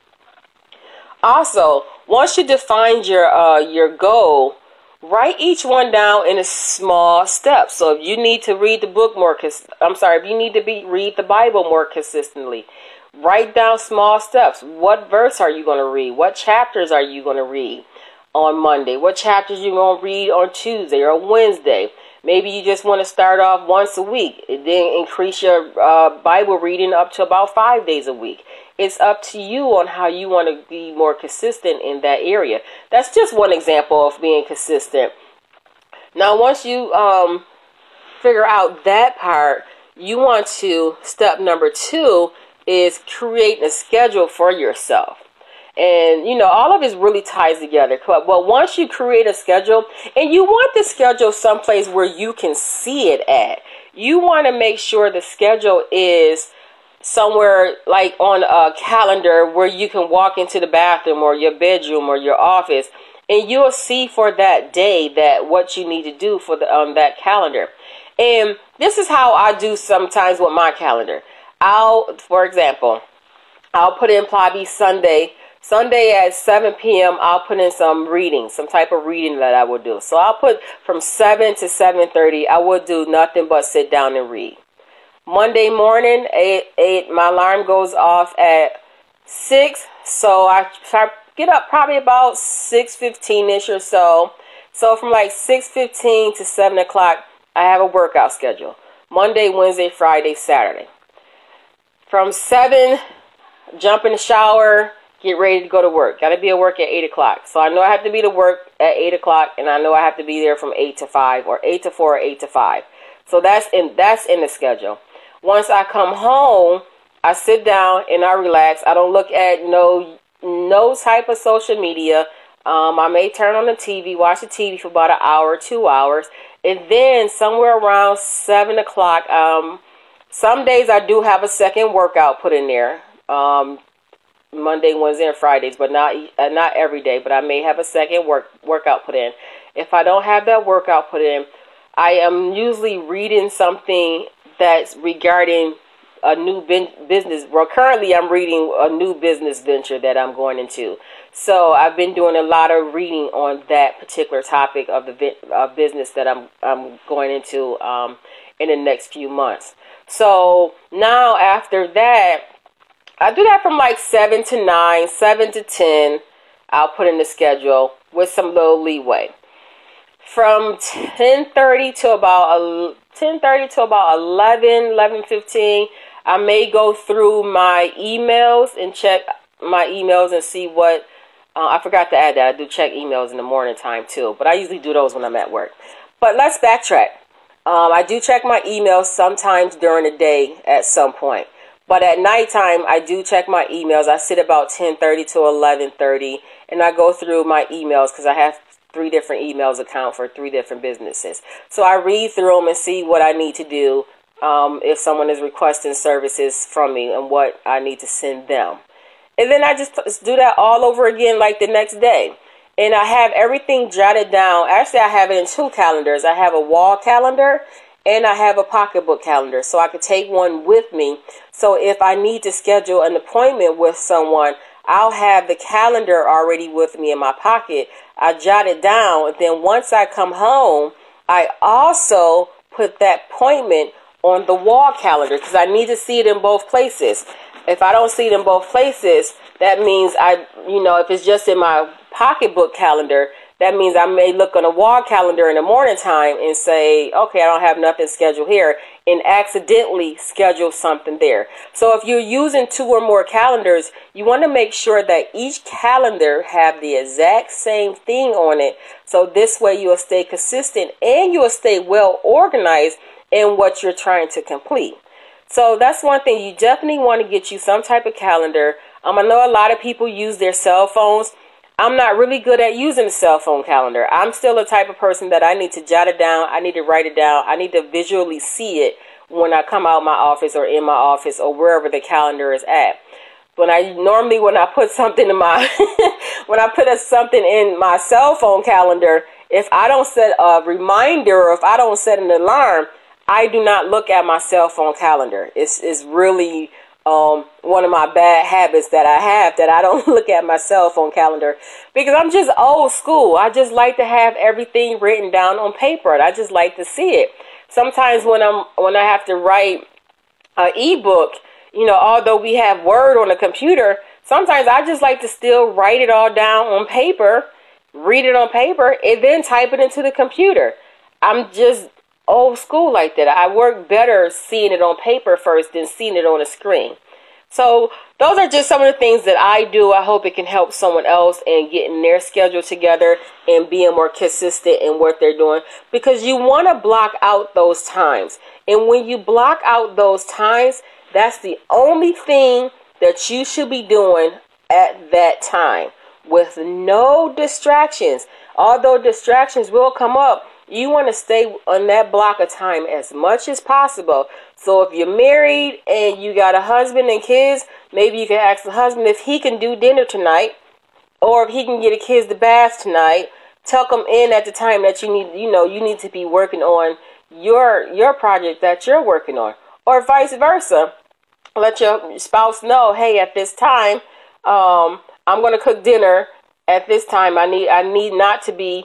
Also, once you define your goal, write each one down in a small step. So if you need to read the book if you need to read the Bible more consistently, write down small steps. What verse are you going to read? What chapters are you going to read on Monday? What chapters are you going to read on Tuesday or Wednesday? Maybe you just want to start off once a week and then increase your Bible reading up to about 5 days a week. It's up to you on how you want to be more consistent in that area. That's just one example of being consistent. Now, once you figure out that part, you want to, step number 2 is create a schedule for yourself. And, all of it really ties together. But once you create a schedule, and you want the schedule someplace where you can see it at, you want to make sure the schedule is somewhere like on a calendar where you can walk into the bathroom or your bedroom or your office, and you'll see for that day that what you need to do for that calendar. And this is how I do sometimes with my calendar. For example, I'll put in probably Sunday at 7 p.m., I'll put in some type of reading that I will do. So I'll put from 7 to 7:30, I will do nothing but sit down and read. Monday morning, 8, my alarm goes off at 6, so I get up probably about 6:15-ish or so. So from like 6:15 to 7 o'clock, I have a workout schedule. Monday, Wednesday, Friday, Saturday. From 7, jump in the shower, get ready to go to work. Got to be at work at 8 o'clock. So I know I have to be to work at 8 o'clock, and I know I have to be there from 8 to 5, or 8 to 4, or 8 to 5. So that's in the schedule. Once I come home, I sit down and I relax. I don't look at no type of social media. I may turn on the TV, watch the TV for about an hour, 2 hours. And then somewhere around 7 o'clock, Some days I do have a second workout put in there. Monday, Wednesday, and Fridays, but not every day. But I may have a second workout put in. If I don't have that workout put in, I am usually reading something that's regarding a new business. Well, currently I'm reading a new business venture that I'm going into. So I've been doing a lot of reading on that particular topic of the business that I'm going into in the next few months. So now after that, I do that from like 7 to 9, 7 to 10. I'll put in the schedule with some little leeway. From 10:30 to about 11:15, I may go through my emails and check my emails and see what. I forgot to add that. I do check emails in the morning time too, but I usually do those when I'm at work. But let's backtrack. I do check my emails sometimes during the day at some point. But at nighttime, I do check my emails. I sit about 10:30 to 11:30, and I go through my emails because I have 3 different emails account for 3 different businesses. So I read through them and see what I need to do if someone is requesting services from me and what I need to send them. And then I just do that all over again like the next day. And I have everything jotted down. Actually, I have it in 2 calendars. I have a wall calendar and I have a pocketbook calendar. So I could take one with me. So if I need to schedule an appointment with someone, I'll have the calendar already with me in my pocket. I jot it down. And then once I come home, I also put that appointment on the wall calendar because I need to see it in both places. If I don't see it in both places, that means if it's just in my pocketbook calendar, that means I may look on a wall calendar in the morning time and say, okay, I don't have nothing scheduled here, and accidentally schedule something there. So if you're using 2 or more calendars, you want to make sure that each calendar have the exact same thing on it. So this way you will stay consistent and you will stay well organized in what you're trying to complete. So that's one thing. You definitely want to get you some type of calendar. I know a lot of people use their cell phones. I'm not really good at using a cell phone calendar. I'm still the type of person that I need to jot it down. I need to write it down. I need to visually see it when I come out my office or in my office or wherever the calendar is at. When I put something in my something in my cell phone calendar, if I don't set a reminder or if I don't set an alarm, I do not look at my cell phone calendar. It's really one of my bad habits that I have, that I don't look at my cell phone calendar because I'm just old school. I just like to have everything written down on paper, and I just like to see it. Sometimes when I have to write an ebook, although we have Word on the computer, sometimes I just like to still write it all down on paper, read it on paper, and then type it into the computer. I'm just old school like that. I work better seeing it on paper first than seeing it on a screen. So those are just some of the things that I do. I hope it can help someone else in getting their schedule together and being more consistent in what they're doing, because you want to block out those times. And when you block out those times, that's the only thing that you should be doing at that time with no distractions. Although distractions will come up, you want to stay on that block of time as much as possible. So if you're married and you got a husband and kids, maybe you can ask the husband if he can do dinner tonight, or if he can get the kids the bath tonight. Tuck them in at the time that you need to be working on your project that you're working on, or vice versa. Let your spouse know, hey, at this time, I'm going to cook dinner at this time. I need not to be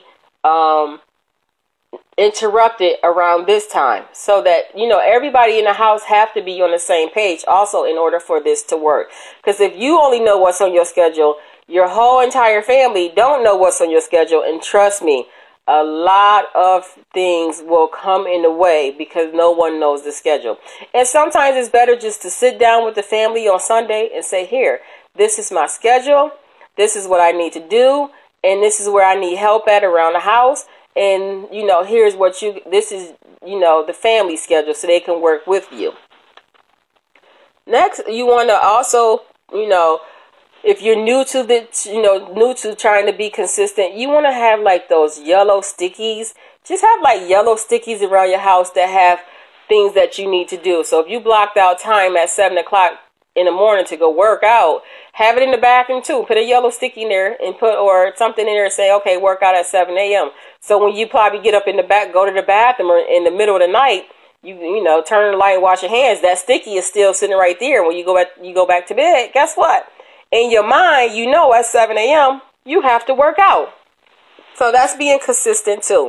interrupted around this time, so that everybody in the house have to be on the same page also in order for this to work. Because if you only know what's on your schedule, your whole entire family don't know what's on your schedule, and trust me, a lot of things will come in the way because no one knows the schedule. And sometimes it's better just to sit down with the family on Sunday and say, here, this is my schedule, this is what I need to do, and this is where I need help at around the house. And, here's this is the family schedule, so they can work with you. Next, you want to also, if you're new to trying to be consistent, you want to have like those yellow stickies. Just have like yellow stickies around your house that have things that you need to do. So if you blocked out time at 7 o'clock in the morning to go work out, have it in the bathroom too. Put a yellow sticky in there and or something in there and say, okay, work out at 7 a.m. So when you probably get up in the back, go to the bathroom or in the middle of the night, you know, turn on the light and wash your hands. That sticky is still sitting right there. When you go back to bed, guess what? In your mind, you know at 7 a.m. you have to work out. So that's being consistent too.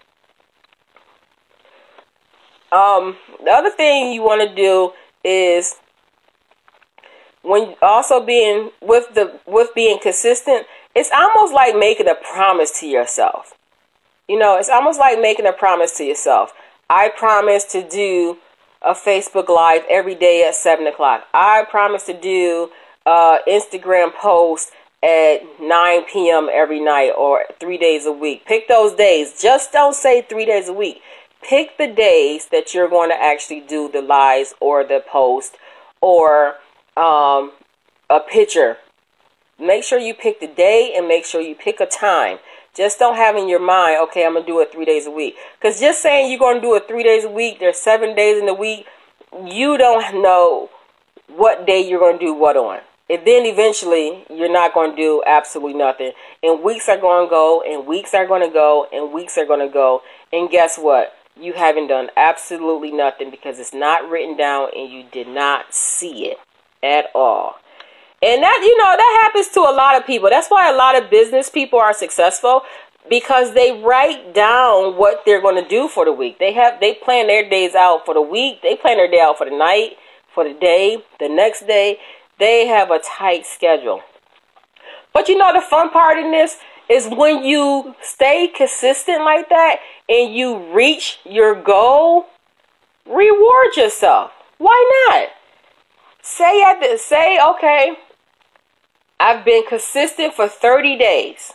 The other thing you want to do is, when also being being consistent, it's almost like making a promise to yourself. You know, it's almost like making a promise to yourself. I promise to do a Facebook Live every day at 7 o'clock. I promise to do Instagram post at 9 p.m. every night or 3 days a week. Pick those days. Just don't say 3 days a week. Pick the days that you're going to actually do the lives or the post or a picture. Make sure you pick the day and make sure you pick a time. Just don't have in your mind, okay, I'm going to do it 3 days a week. Because just saying you're going to do it 3 days a week, there's 7 days in the week, you don't know what day you're going to do what on. And then eventually you're not going to do absolutely nothing. And weeks are going to go, and weeks are going to go, and weeks are going to go. And guess what? You haven't done absolutely nothing because it's not written down and you did not see it at all. And that, you know, that happens to a lot of people. That's why a lot of business people are successful, because they write down what they're going to do for the week. They plan their days out for the week. They plan their day out for the night, for the day, the next day. They have a tight schedule. But you know, the fun part in this is when you stay consistent like that and you reach your goal, reward yourself. Why not? Say, okay, I've been consistent for 30 days.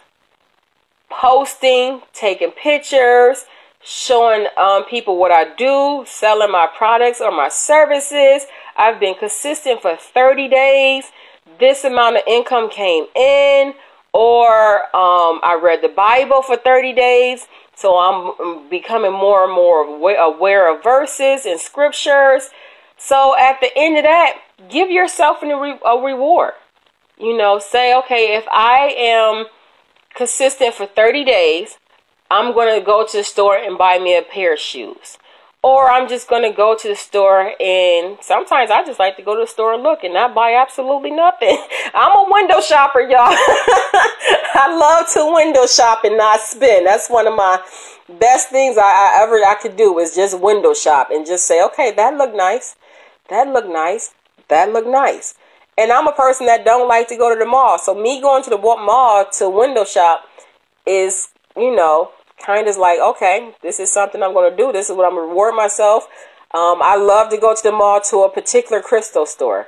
Posting, taking pictures, showing people what I do, selling my products or my services. I've been consistent for 30 days. This amount of income came in. Or I read the Bible for 30 days. So I'm becoming more and more aware of verses and scriptures. So at the end of that, give yourself a reward. You know, say, okay, if I am consistent for 30 days, I'm going to go to the store and buy me a pair of shoes. Or I'm just going to go to the store, and sometimes I just like to go to the store and look and not buy absolutely nothing. I'm a window shopper, y'all. I love to window shop and not spend. That's one of my best things I could do, is just window shop and just say, okay, that looked nice. That looked nice. That looked nice. And I'm a person that don't like to go to the mall. So me going to the mall to window shop is, you know, kind of like, okay, this is something I'm going to do. This is what I'm going to reward myself. I love to go to the mall to a particular crystal store.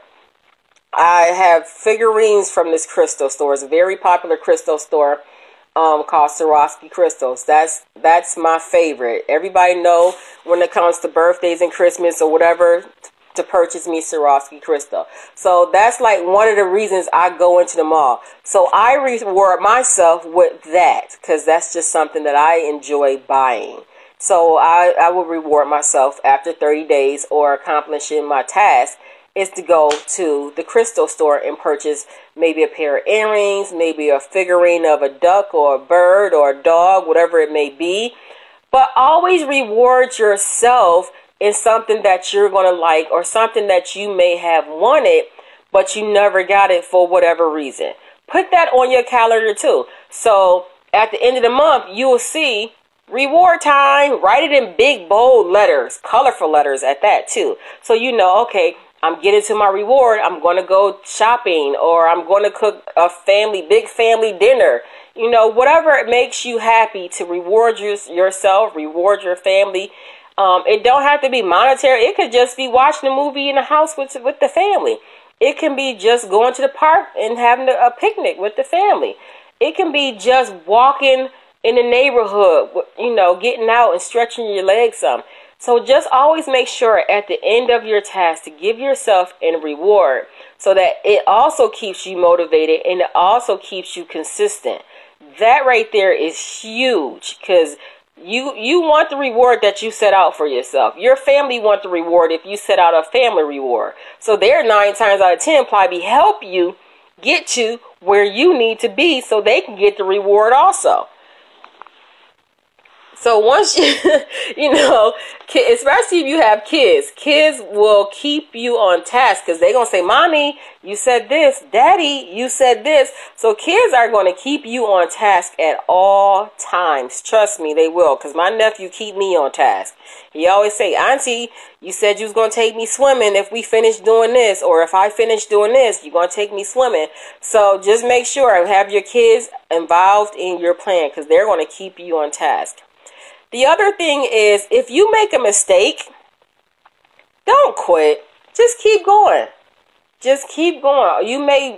I have figurines from this crystal store. It's a very popular crystal store called Swarovski Crystals. That's my favorite. Everybody know when it comes to birthdays and Christmas or whatever, to purchase me Swarovski crystal. So that's like one of the reasons I go into the mall. So I reward myself with that, because that's just something that I enjoy buying. So I will reward myself after 30 days or accomplishing my task, is to go to the crystal store and purchase maybe a pair of earrings, maybe a figurine of a duck or a bird or a dog, whatever it may be. But always reward yourself in something that you're going to like, or something that you may have wanted, but you never got it for whatever reason. Put that on your calendar too. So at the end of the month, you will see reward time. Write it in big, bold letters, colorful letters at that too. So you know, okay, I'm getting to my reward. I'm going to go shopping, or I'm going to cook a big family dinner. You know, whatever it makes you happy to reward yourself, reward your family. It don't have to be monetary. It could just be watching a movie in the house with the family. It can be just going to the park and having a picnic with the family. It can be just walking in the neighborhood, you know, getting out and stretching your legs some. So just always make sure at the end of your task to give yourself a reward, so that it also keeps you motivated and it also keeps you consistent. That right there is huge, because You want the reward that you set out for yourself. Your family want the reward if you set out a family reward. So they're 9 times out of 10 probably help you get to where you need to be so they can get the reward also. So once you, especially if you have kids will keep you on task because they're going to say, Mommy, you said this. Daddy, you said this. So kids are going to keep you on task at all times. Trust me, they will, because my nephew keep me on task. He always say, Auntie, you said you was going to take me swimming if we finish doing this, or if I finish doing this, you're going to take me swimming. So just make sure and have your kids involved in your plan because they're going to keep you on task. The other thing is, if you make a mistake, don't quit. Just keep going. Just keep going. You may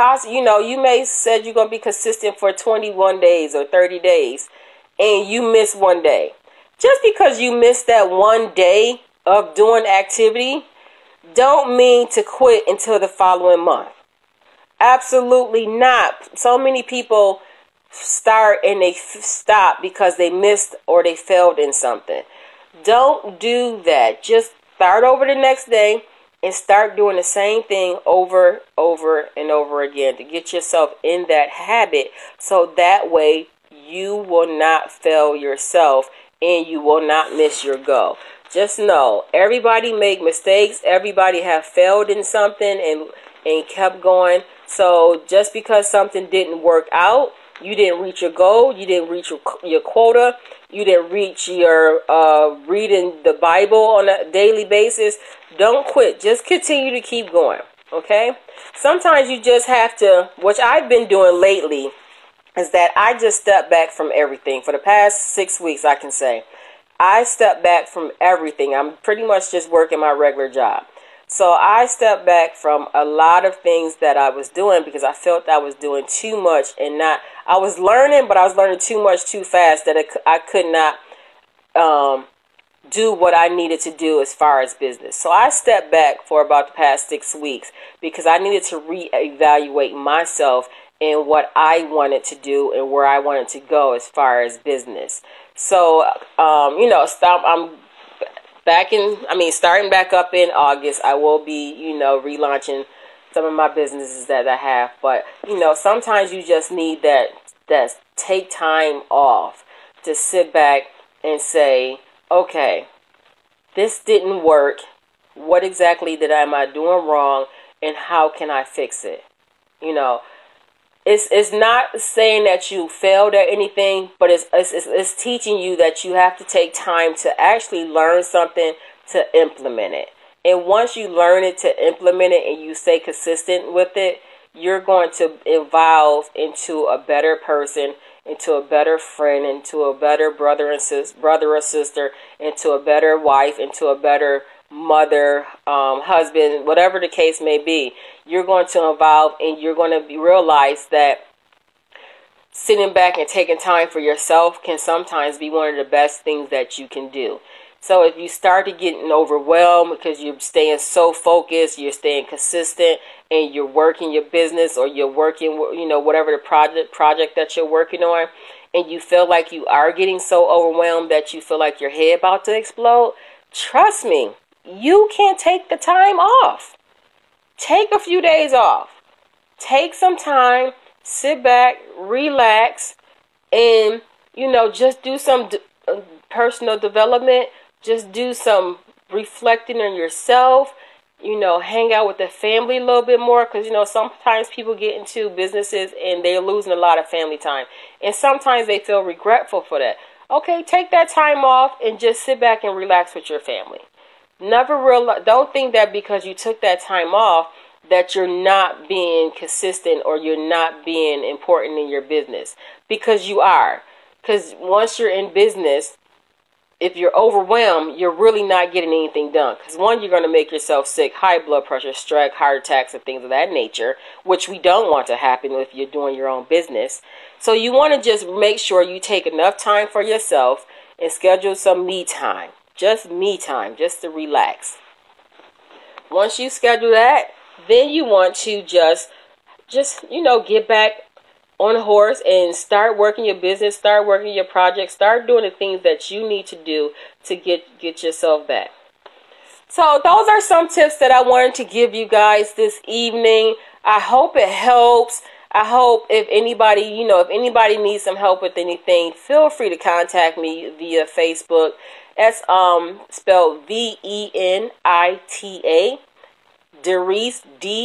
said you're going to be consistent for 21 days or 30 days, and you miss one day. Just because you miss that one day of doing activity, don't mean to quit until the following month. Absolutely not. So many people start and they stop because they missed or they failed in something. Don't do that. Just start over the next day and start doing the same thing over and over again to get yourself in that habit, so that way you will not fail yourself and you will not miss your goal. Just know, everybody make mistakes. Everybody have failed in something and kept going. So just because something didn't work out, you didn't reach your goal, you didn't reach your quota, you didn't reach your reading the Bible on a daily basis, don't quit. Just continue to keep going, okay? Sometimes you just have to, which I've been doing lately, is that I just step back from everything. For the past 6 weeks, I can say, I step back from everything. I'm pretty much just working my regular job. So I stepped back from a lot of things that I was doing because I felt I was doing too much I was learning, but I was learning too much too fast that I could not do what I needed to do as far as business. So I stepped back for about the past 6 weeks because I needed to reevaluate myself and what I wanted to do and where I wanted to go as far as business. So, I'm starting back up in August. I will be, relaunching some of my businesses that I have. But, sometimes you just need that take time off to sit back and say, okay, this didn't work. What exactly am I doing wrong? And how can I fix it? It's not saying that you failed at anything, but it's teaching you that you have to take time to actually learn something to implement it. And once you learn it to implement it and you stay consistent with it, you're going to evolve into a better person, into a better friend, into a better brother or sister, into a better wife, into a better mother, husband, whatever the case may be. You're going to evolve and you're going to realize that sitting back and taking time for yourself can sometimes be one of the best things that you can do. So if you start to getting overwhelmed because you're staying so focused, you're staying consistent, and you're working your business or you're working, whatever the project that you're working on, and you feel like you are getting so overwhelmed that you feel like your head about to explode, trust me, you can take the time off. Take a few days off. Take some time, sit back, relax, and, just do some personal development. Just do some reflecting on yourself, hang out with the family a little bit more because, sometimes people get into businesses and they're losing a lot of family time. And sometimes they feel regretful for that. Okay, take that time off and just sit back and relax with your family. Don't think that because you took that time off that you're not being consistent or you're not being important in your business, because you are. Because once you're in business, if you're overwhelmed, you're really not getting anything done. Because one, you're going to make yourself sick, high blood pressure, stroke, heart attacks, and things of that nature, which we don't want to happen if you're doing your own business. So you want to just make sure you take enough time for yourself and schedule some me time. Just me time, just to relax. Once you schedule that, then you want to just get back on horse and start working your business, start working your project, start doing the things that you need to do to get yourself back. So those are some tips that I wanted to give you guys this evening. I hope it helps. I hope if anybody needs some help with anything, feel free to contact me via Facebook. That's spelled Venita, Durice,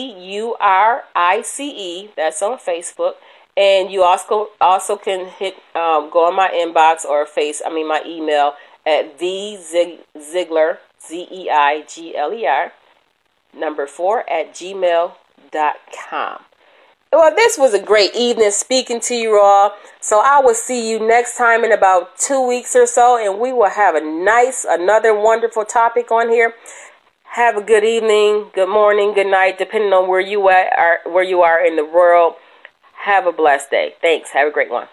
Durice. That's on Facebook. And you also can go on my inbox or my email at Ziegler, Zeigler, 4 @gmail.com. Well, this was a great evening speaking to you all. So I will see you next time in about 2 weeks or so, and we will have another wonderful topic on here. Have a good evening, good morning, good night, depending on where you are in the world. Have a blessed day. Thanks. Have a great one.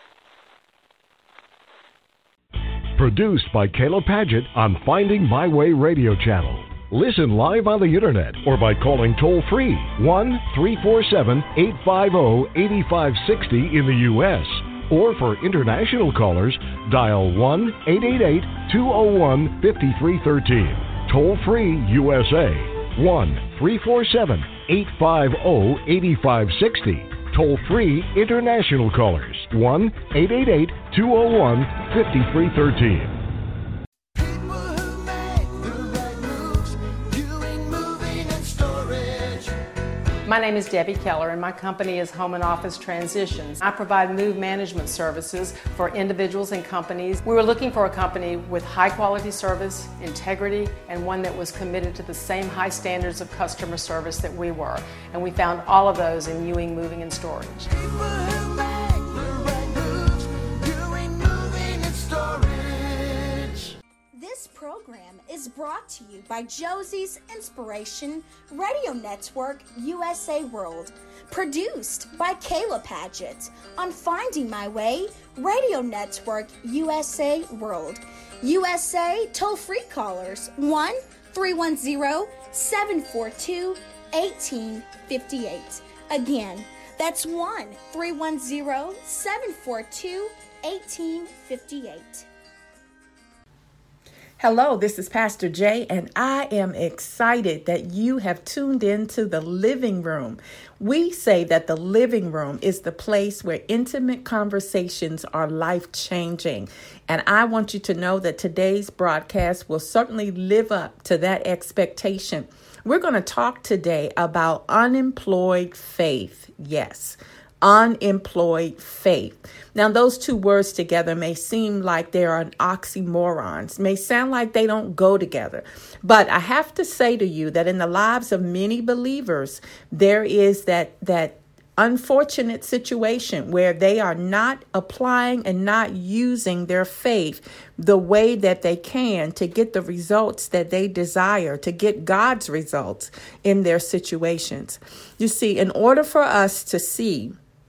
Produced by Kayla Padgett on Finding My Way radio channel. Listen live on the internet or by calling toll-free 1-347-850-8560 in the U.S. Or for international callers, dial 1-888-201-5313. Toll-free USA, 1-347-850-8560. Toll-free international callers, 1-888-201-5313. My name is Debbie Keller, and my company is Home and Office Transitions. I provide move management services for individuals and companies. We were looking for a company with high quality service, integrity, and one that was committed to the same high standards of customer service that we were. And we found all of those in Ewing Moving and Storage. This program is brought to you by Josie's Inspiration Radio Network USA World, produced by Kayla Padgett on Finding My Way Radio Network USA World. USA toll-free callers 1-310-742-1858. Again, that's 1-310-742-1858. Hello, this is Pastor Jay, and I am excited that you have tuned into the living room. We say that the living room is the place where intimate conversations are life-changing. And I want you to know that today's broadcast will certainly live up to that expectation. We're going to talk today about unemployed faith. Yes, unemployed faith. Now, those two words together may seem like they are an oxymorons, may sound like they don't go together. But I have to say to you that in the lives of many believers, there is that unfortunate situation where they are not applying and not using their faith the way that they can to get the results that they desire, to get God's results in their situations. You see, in order for us to see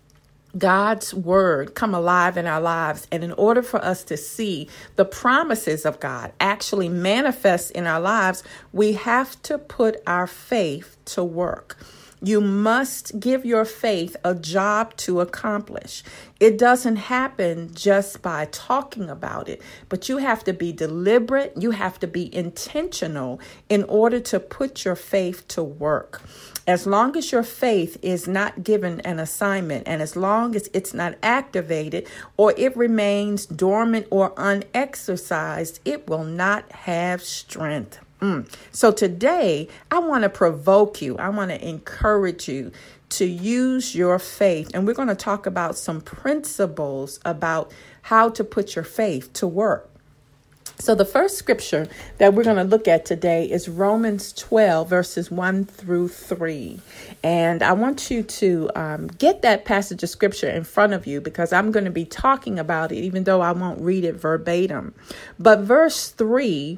God's word come alive in our lives, and in order for us to see the promises of God actually manifest in our lives, we have to put our faith to work. You must give your faith a job to accomplish. It doesn't happen just by talking about it, but you have to be deliberate. You have to be intentional in order to put your faith to work. As long as your faith is not given an assignment, and as long as it's not activated or it remains dormant or unexercised, it will not have strength. So today, I want to provoke you. I want to encourage you to use your faith. And we're going to talk about some principles about how to put your faith to work. So the first scripture that we're going to look at today is Romans 12, verses 1-3. And I want you to get that passage of scripture in front of you, because I'm going to be talking about it, even though I won't read it verbatim. But verse 3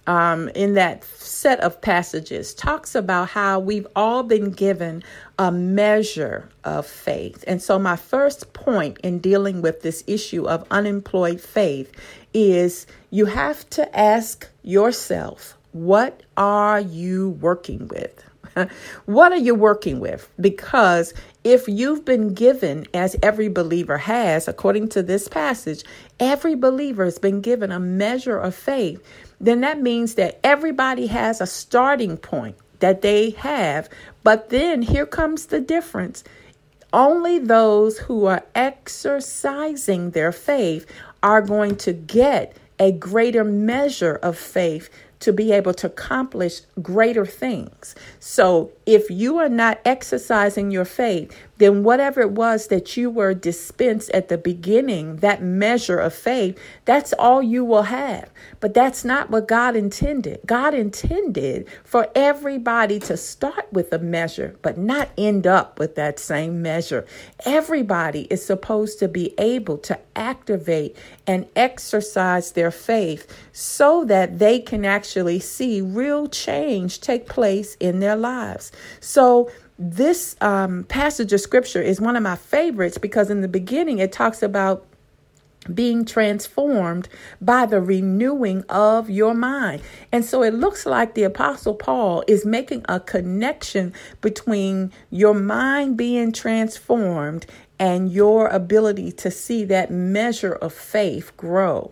in that set of passages talks about how we've all been given a measure of faith. And so my first point in dealing with this issue of unemployed faith is you have to ask yourself, what are you working with? What are you working with? Because if you've been given, as every believer has, according to this passage, every believer has been given a measure of faith, then that means that everybody has a starting point that they have. But then here comes the difference. Only those who are exercising their faith are going to get a greater measure of faith to be able to accomplish greater things. So if you are not exercising your faith, then whatever it was that you were dispensed at the beginning, that measure of faith, that's all you will have. But that's not what God intended. God intended for everybody to start with a measure, but not end up with that same measure. Everybody is supposed to be able to activate and exercise their faith so that they can actually see real change take place in their lives. So this passage of scripture is one of my favorites because in the beginning it talks about being transformed by the renewing of your mind. And so it looks like the Apostle Paul is making a connection between your mind being transformed and your ability to see that measure of faith grow.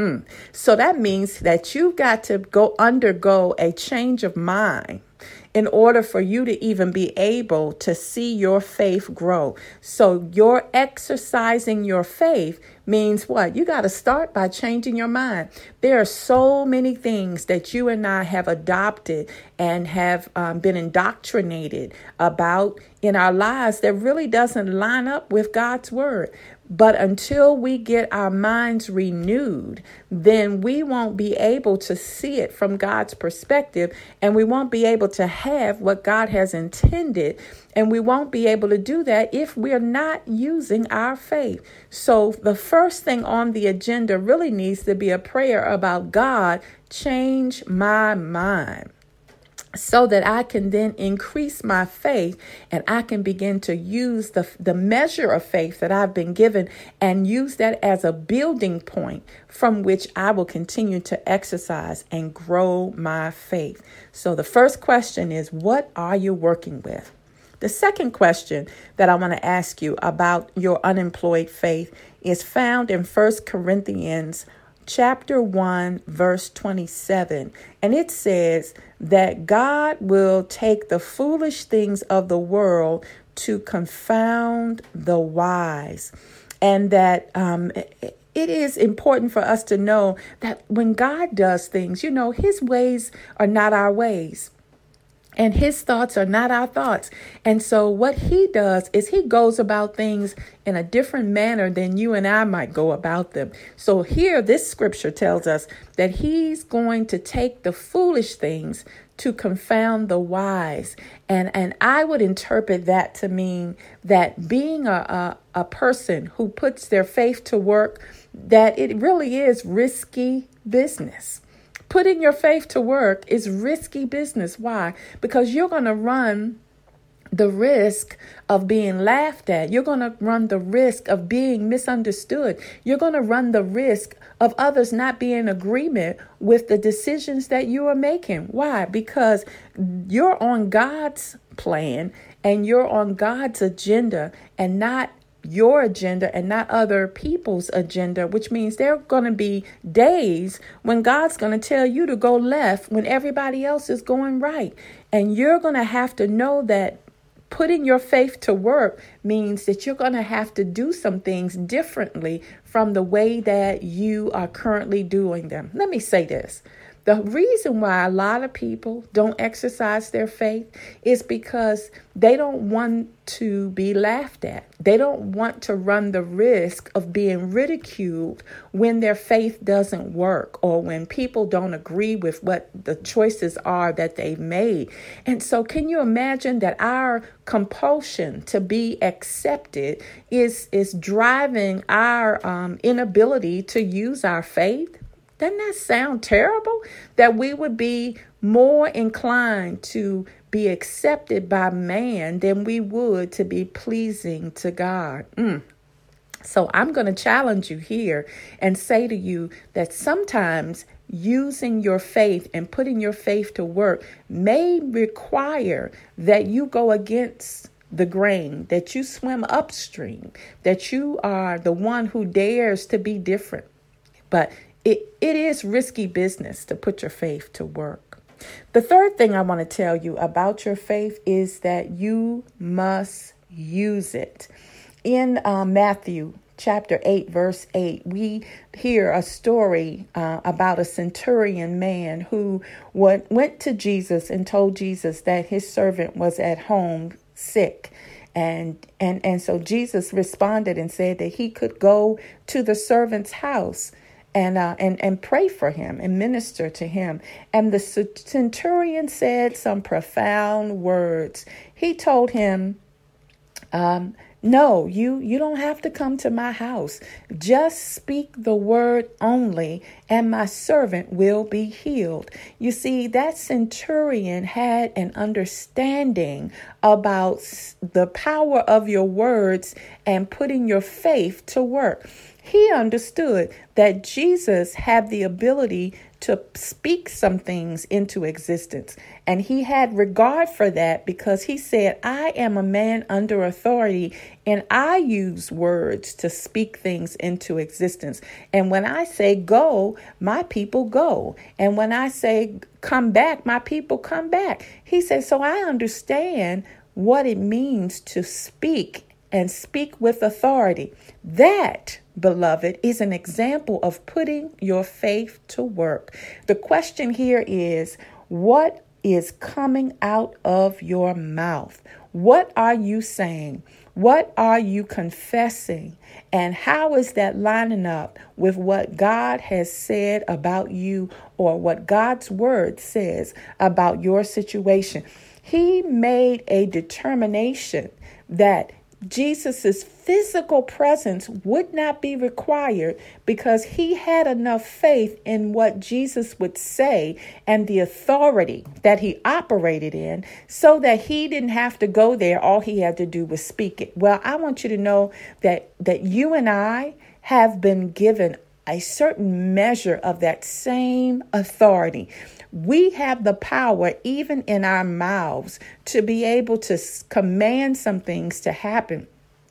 So that means that you've got to undergo a change of mind in order for you to even be able to see your faith grow. So your exercising your faith means what? You got to start by changing your mind. There are so many things that you and I have adopted and have been indoctrinated about in our lives that really doesn't line up with God's word. But until we get our minds renewed, then we won't be able to see it from God's perspective, and we won't be able to have what God has intended. And we won't be able to do that if we're not using our faith. So the first thing on the agenda really needs to be a prayer about God, change my mind, so that I can then increase my faith and I can begin to use the measure of faith that I've been given and use that as a building point from which I will continue to exercise and grow my faith. So the first question is, what are you working with? The second question that I want to ask you about your unemployed faith is found in 1 Corinthians chapter 1, verse 27. And it says that God will take the foolish things of the world to confound the wise. And that it is important for us to know that when God does things, his ways are not our ways. And his thoughts are not our thoughts. And so what he does is he goes about things in a different manner than you and I might go about them. So here, this scripture tells us that he's going to take the foolish things to confound the wise. And I would interpret that to mean that being a person who puts their faith to work, that it really is risky business. Putting your faith to work is risky business. Why? Because you're going to run the risk of being laughed at. You're going to run the risk of being misunderstood. You're going to run the risk of others not being in agreement with the decisions that you are making. Why? Because you're on God's plan and you're on God's agenda and not your agenda and not other people's agenda, which means there are going to be days when God's going to tell you to go left when everybody else is going right. And you're going to have to know that putting your faith to work means that you're going to have to do some things differently from the way that you are currently doing them. Let me say this. The reason why a lot of people don't exercise their faith is because they don't want to be laughed at. They don't want to run the risk of being ridiculed when their faith doesn't work or when people don't agree with what the choices are that they've made. And so can you imagine that our compulsion to be accepted is driving our inability to use our faith? Doesn't that sound terrible? That we would be more inclined to be accepted by man than we would to be pleasing to God. So I'm going to challenge you here and say to you that sometimes using your faith and putting your faith to work may require that you go against the grain, that you swim upstream, that you are the one who dares to be different. But it is risky business to put your faith to work. The third thing I want to tell you about your faith is that you must use it. In Matthew chapter 8, verse 8, we hear a story about a centurion man who went to Jesus and told Jesus that his servant was at home sick. And so Jesus responded and said that he could go to the servant's house and pray for him and minister to him. And the centurion said some profound words. He told him, no, you don't have to come to my house. Just speak the word only, and my servant will be healed. You see, that centurion had an understanding about the power of your words and putting your faith to work. He understood that Jesus had the ability to speak some things into existence. And he had regard for that because he said, I am a man under authority and I use words to speak things into existence. And when I say go, my people go. And when I say come back, my people come back. He said, so I understand what it means to speak and speak with authority. That, beloved, is an example of putting your faith to work. The question here is, what is coming out of your mouth? What are you saying? What are you confessing? And how is that lining up with what God has said about you or what God's word says about your situation? He made a determination that Jesus's physical presence would not be required because he had enough faith in what Jesus would say and the authority that he operated in so that he didn't have to go there. All he had to do was speak it. Well, I want you to know that you and I have been given a certain measure of that same authority. We have the power, even in our mouths, to be able to command some things to happen.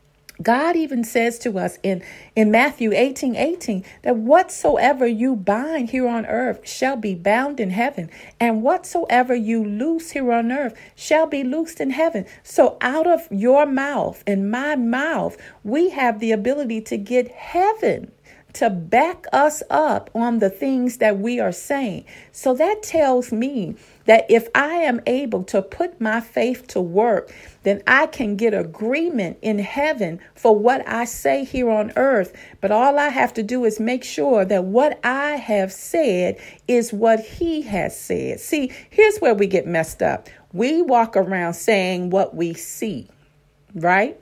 God even says to us in Matthew 18:18 that whatsoever you bind here on earth shall be bound in heaven, and whatsoever you loose here on earth shall be loosed in heaven. So out of your mouth and my mouth, we have the ability to get heaven to back us up on the things that we are saying. So that tells me that if I am able to put my faith to work, then I can get agreement in heaven for what I say here on earth. But all I have to do is make sure that what I have said is what he has said. See, here's where we get messed up. We walk around saying what we see, right?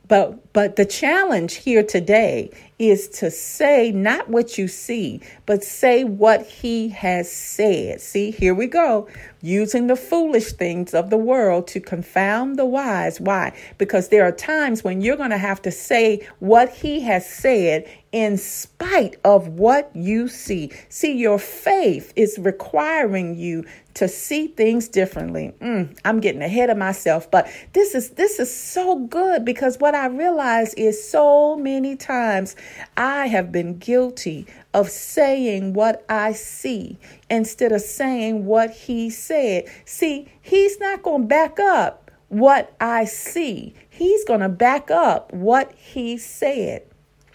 But the challenge here today is to say not what you see, but say what he has said. See, here we go. Using the foolish things of the world to confound the wise. Why? Because there are times when you're going to have to say what he has said in spite of what you see. See, your faith is requiring you to see things differently. I'm getting ahead of myself, but this is so good because what I realize is so many times I have been guilty of saying what I see instead of saying what he said. See, he's not going to back up what I see. He's going to back up what he said.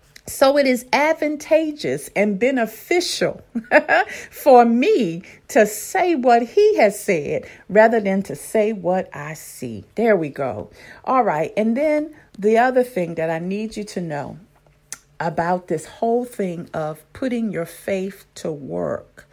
So it is advantageous and beneficial for me to say what he has said rather than to say what I see. There we go. All right. And then the other thing that I need you to know about this whole thing of putting your faith to work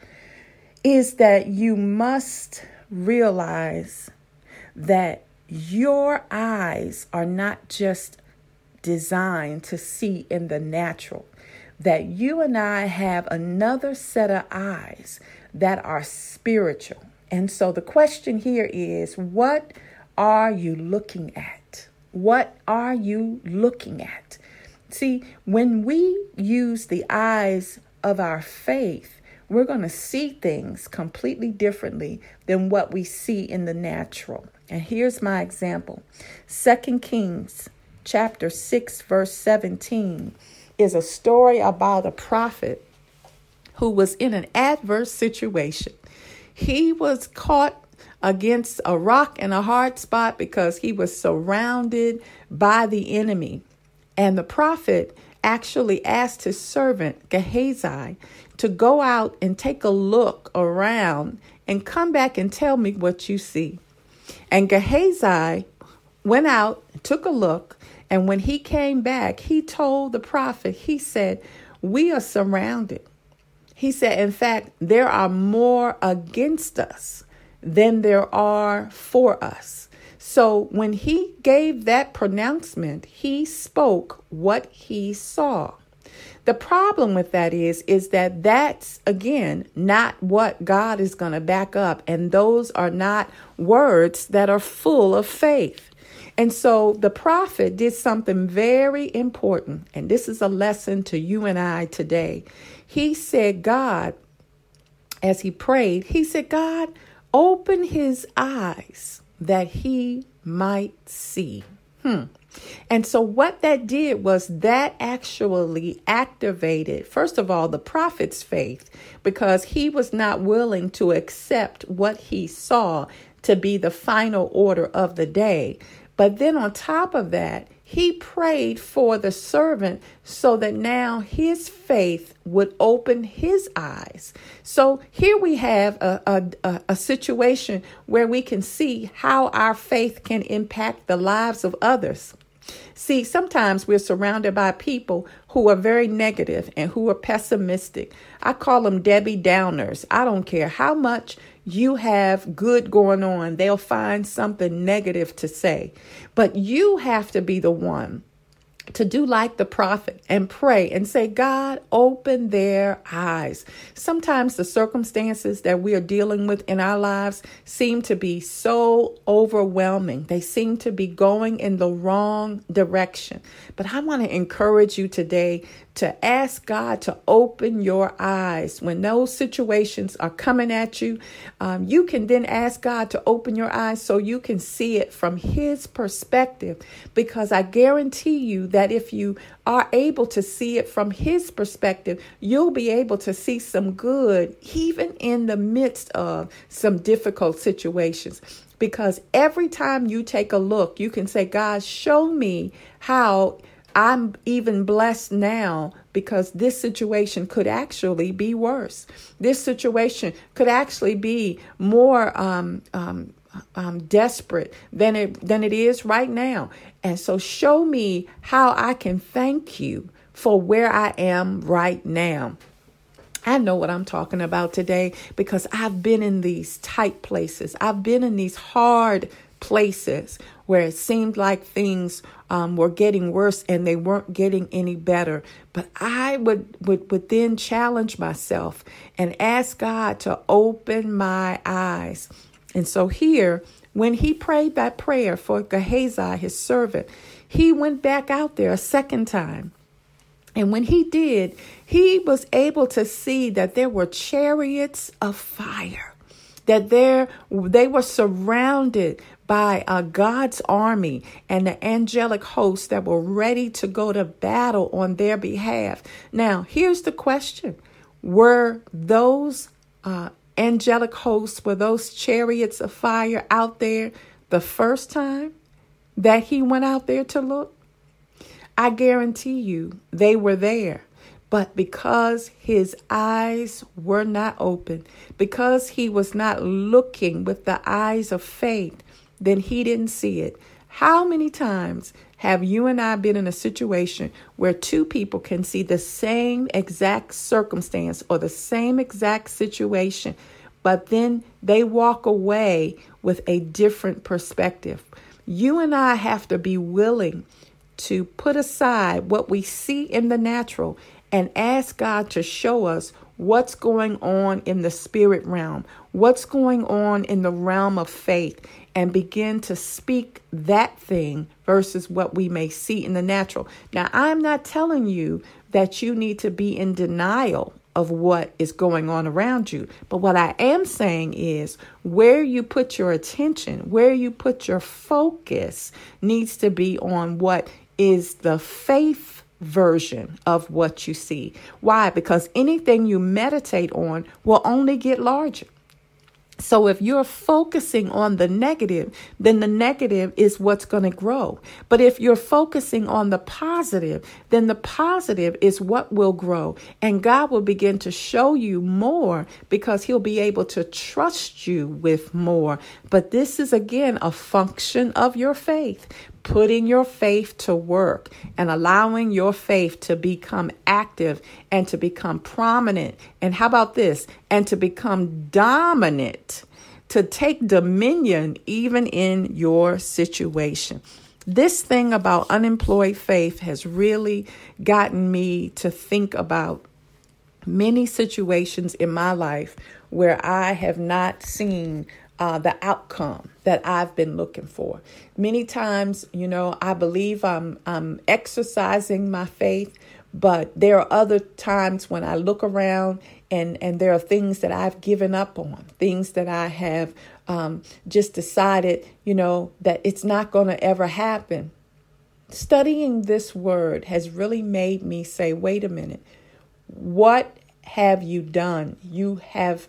is that you must realize that your eyes are not just designed to see in the natural, that you and I have another set of eyes that are spiritual. And so the question here is, what are you looking at? What are you looking at? See, when we use the eyes of our faith, we're going to see things completely differently than what we see in the natural. And here's my example. 2 Kings chapter 6, verse 17 is a story about a prophet who was in an adverse situation. He was caught against a rock and a hard spot because he was surrounded by the enemy. And the prophet actually asked his servant Gehazi to go out and take a look around and come back and tell me what you see. And Gehazi went out, took a look, and when he came back, he told the prophet, he said, we are surrounded. He said, in fact, there are more against us than there are for us. So when he gave that pronouncement, he spoke what he saw. The problem with that is that that's, again, not what God is going to back up. And those are not words that are full of faith. And so the prophet did something very important. And this is a lesson to you and I today. He said, God, as he prayed, he said, God, open his eyes that he might see. And so what that did was that actually activated, first of all, the prophet's faith, because he was not willing to accept what he saw to be the final order of the day. But then on top of that, he prayed for the servant so that now his faith would open his eyes. So here we have a situation where we can see how our faith can impact the lives of others. See, sometimes we're surrounded by people who are very negative and who are pessimistic. I call them Debbie Downers. I don't care how much you have good going on. They'll find something negative to say. But you have to be the one to do like the prophet and pray and say, God, open their eyes. Sometimes the circumstances that we are dealing with in our lives seem to be so overwhelming. They seem to be going in the wrong direction. But I want to encourage you today to ask God to open your eyes. When those situations are coming at you, you can then ask God to open your eyes so you can see it from his perspective. Because I guarantee you that if you are able to see it from his perspective, you'll be able to see some good, even in the midst of some difficult situations. Because every time you take a look, you can say, God, show me how I'm even blessed now, because this situation could actually be worse. This situation could actually be more desperate than it is right now. And so show me how I can thank you for where I am right now. I know what I'm talking about today because I've been in these tight places. I've been in these hard places where it seemed like things were getting worse and they weren't getting any better. But I would then challenge myself and ask God to open my eyes. And so here, when he prayed that prayer for Gehazi, his servant, he went back out there a second time. And when he did, he was able to see that there were chariots of fire, that they were surrounded by God's army and the angelic hosts that were ready to go to battle on their behalf. Now, here's the question. Were those angelic hosts, were those chariots of fire out there the first time that he went out there to look? I guarantee you they were there. But because his eyes were not open, because he was not looking with the eyes of faith, then he didn't see it. How many times have you and I been in a situation where two people can see the same exact circumstance or the same exact situation, but then they walk away with a different perspective? You and I have to be willing to put aside what we see in the natural and ask God to show us what's going on in the spirit realm, what's going on in the realm of faith, and begin to speak that thing versus what we may see in the natural. Now, I'm not telling you that you need to be in denial of what is going on around you. But what I am saying is where you put your attention, where you put your focus needs to be on what is the faith version of what you see. Why? Because anything you meditate on will only get larger. So if you're focusing on the negative, then the negative is what's going to grow. But if you're focusing on the positive, then the positive is what will grow. And God will begin to show you more because he'll be able to trust you with more. But this is, again, a function of your faith. Putting your faith to work and allowing your faith to become active and to become prominent. And how about this? And to become dominant, to take dominion even in your situation. This thing about unemployed faith has really gotten me to think about many situations in my life where I have not seen the outcome that I've been looking for. Many times, I believe I'm exercising my faith, but there are other times when I look around and there are things that I've given up on, things that I have just decided, that it's not going to ever happen. Studying this word has really made me say, wait a minute, what have you done? You have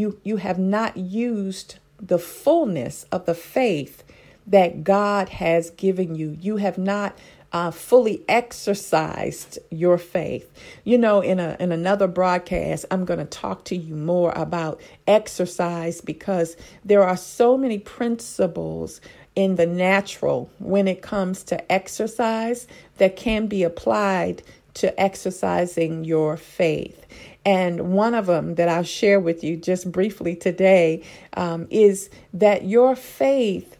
not used the fullness of the faith that God has given you. You have not fully exercised your faith. In another broadcast, I'm going to talk to you more about exercise because there are so many principles in the natural when it comes to exercise that can be applied to exercising your faith. And one of them that I'll share with you just briefly today is that your faith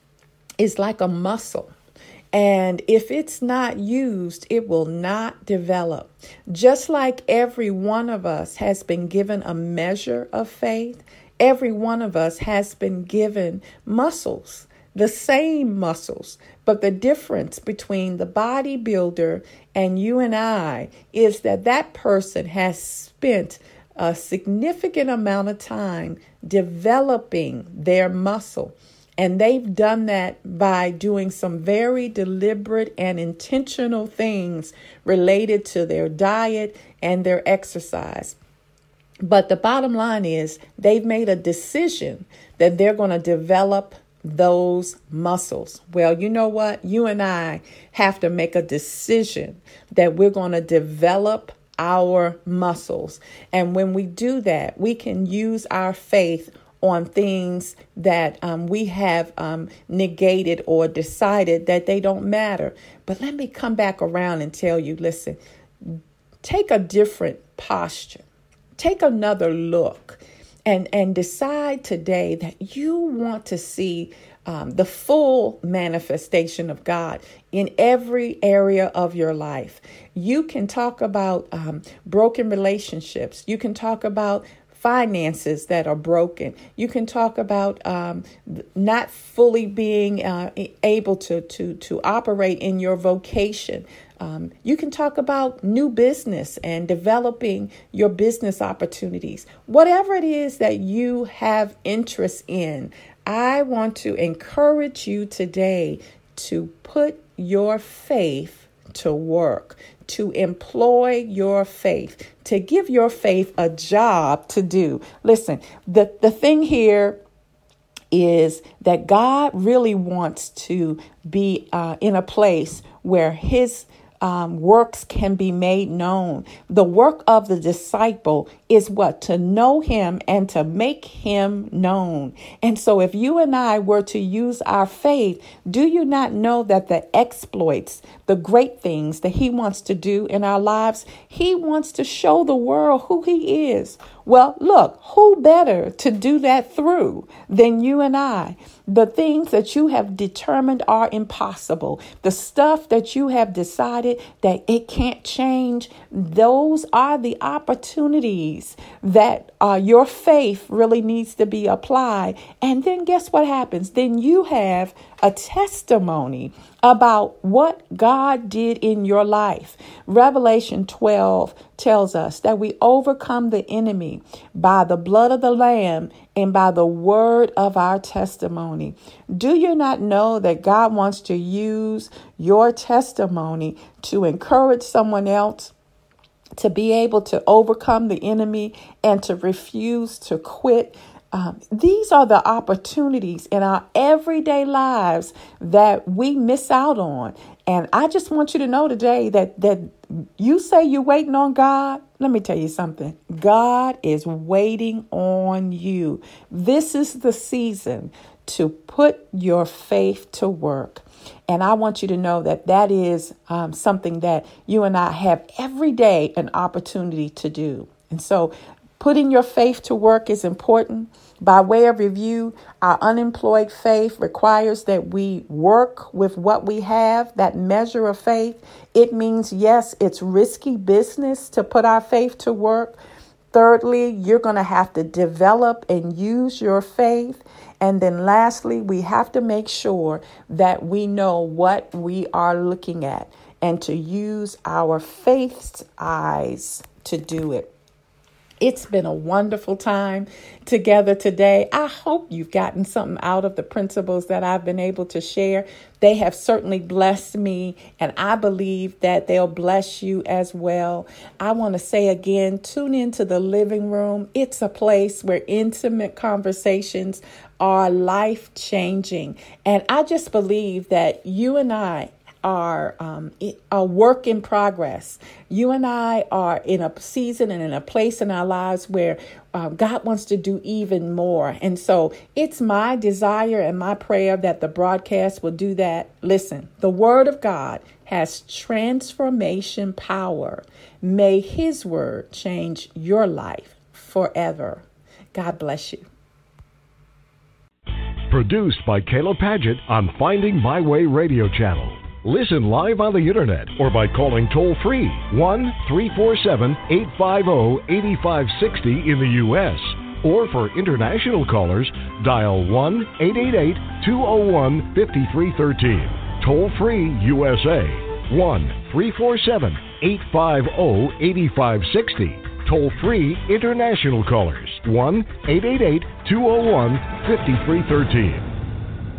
is like a muscle. And if it's not used, it will not develop. Just like every one of us has been given a measure of faith, every one of us has been given muscles, the same muscles. But the difference between the bodybuilder and you and I is that person has spent a significant amount of time developing their muscle. And they've done that by doing some very deliberate and intentional things related to their diet and their exercise. But the bottom line is they've made a decision that they're going to develop those muscles. Well, you know what? You and I have to make a decision that we're going to develop our muscles. And when we do that, we can use our faith on things that we have negated or decided that they don't matter. But let me come back around and tell you, listen, take a different posture. Take another look. And decide today that you want to see the full manifestation of God in every area of your life. You can talk about broken relationships. You can talk about finances that are broken. You can talk about not fully being able to operate in your vocation. You can talk about new business and developing your business opportunities. Whatever it is that you have interest in, I want to encourage you today to put your faith to work, to employ your faith, to give your faith a job to do. Listen, the thing here is that God really wants to be in a place where his works can be made known. The work of the disciple is what? To know him and to make him known. And so if you and I were to use our faith, do you not know that the exploits, the great things that he wants to do in our lives, he wants to show the world who he is. Well, look, who better to do that through than you and I? The things that you have determined are impossible, the stuff that you have decided that it can't change, those are the opportunities that your faith really needs to be applied. And then guess what happens? Then you have a testimony about what God did in your life. Revelation 12 tells us that we overcome the enemy by the blood of the Lamb and by the word of our testimony. Do you not know that God wants to use your testimony to encourage someone else, to be able to overcome the enemy and to refuse to quit? These are the opportunities in our everyday lives that we miss out on. And I just want you to know today that you say you're waiting on God. Let me tell you something. God is waiting on you. This is the season to put your faith to work. And I want you to know that that is something that you and I have every day an opportunity to do. And so putting your faith to work is important. By way of review, our unemployed faith requires that we work with what we have, that measure of faith. It means, yes, it's risky business to put our faith to work. Thirdly, you're going to have to develop and use your faith. And then lastly, we have to make sure that we know what we are looking at and to use our faith's eyes to do it. It's been a wonderful time together today. I hope you've gotten something out of the principles that I've been able to share. They have certainly blessed me, and I believe that they'll bless you as well. I want to say again, tune into the living room. It's a place where intimate conversations are life-changing. And I just believe that you and I are a work in progress. You and I are in a season and in a place in our lives where God wants to do even more. And so it's my desire and my prayer that the broadcast will do that. Listen, the Word of God has transformation power. May His Word change your life forever. God bless you. Produced by Kayla Padgett on Finding My Way Radio Channel. Listen live on the internet or by calling toll-free 1-347-850-8560 in the U.S. Or for international callers, dial 1-888-201-5313. Toll-free USA, 1-347-850-8560. Toll-free international callers, 1-888-201-5313.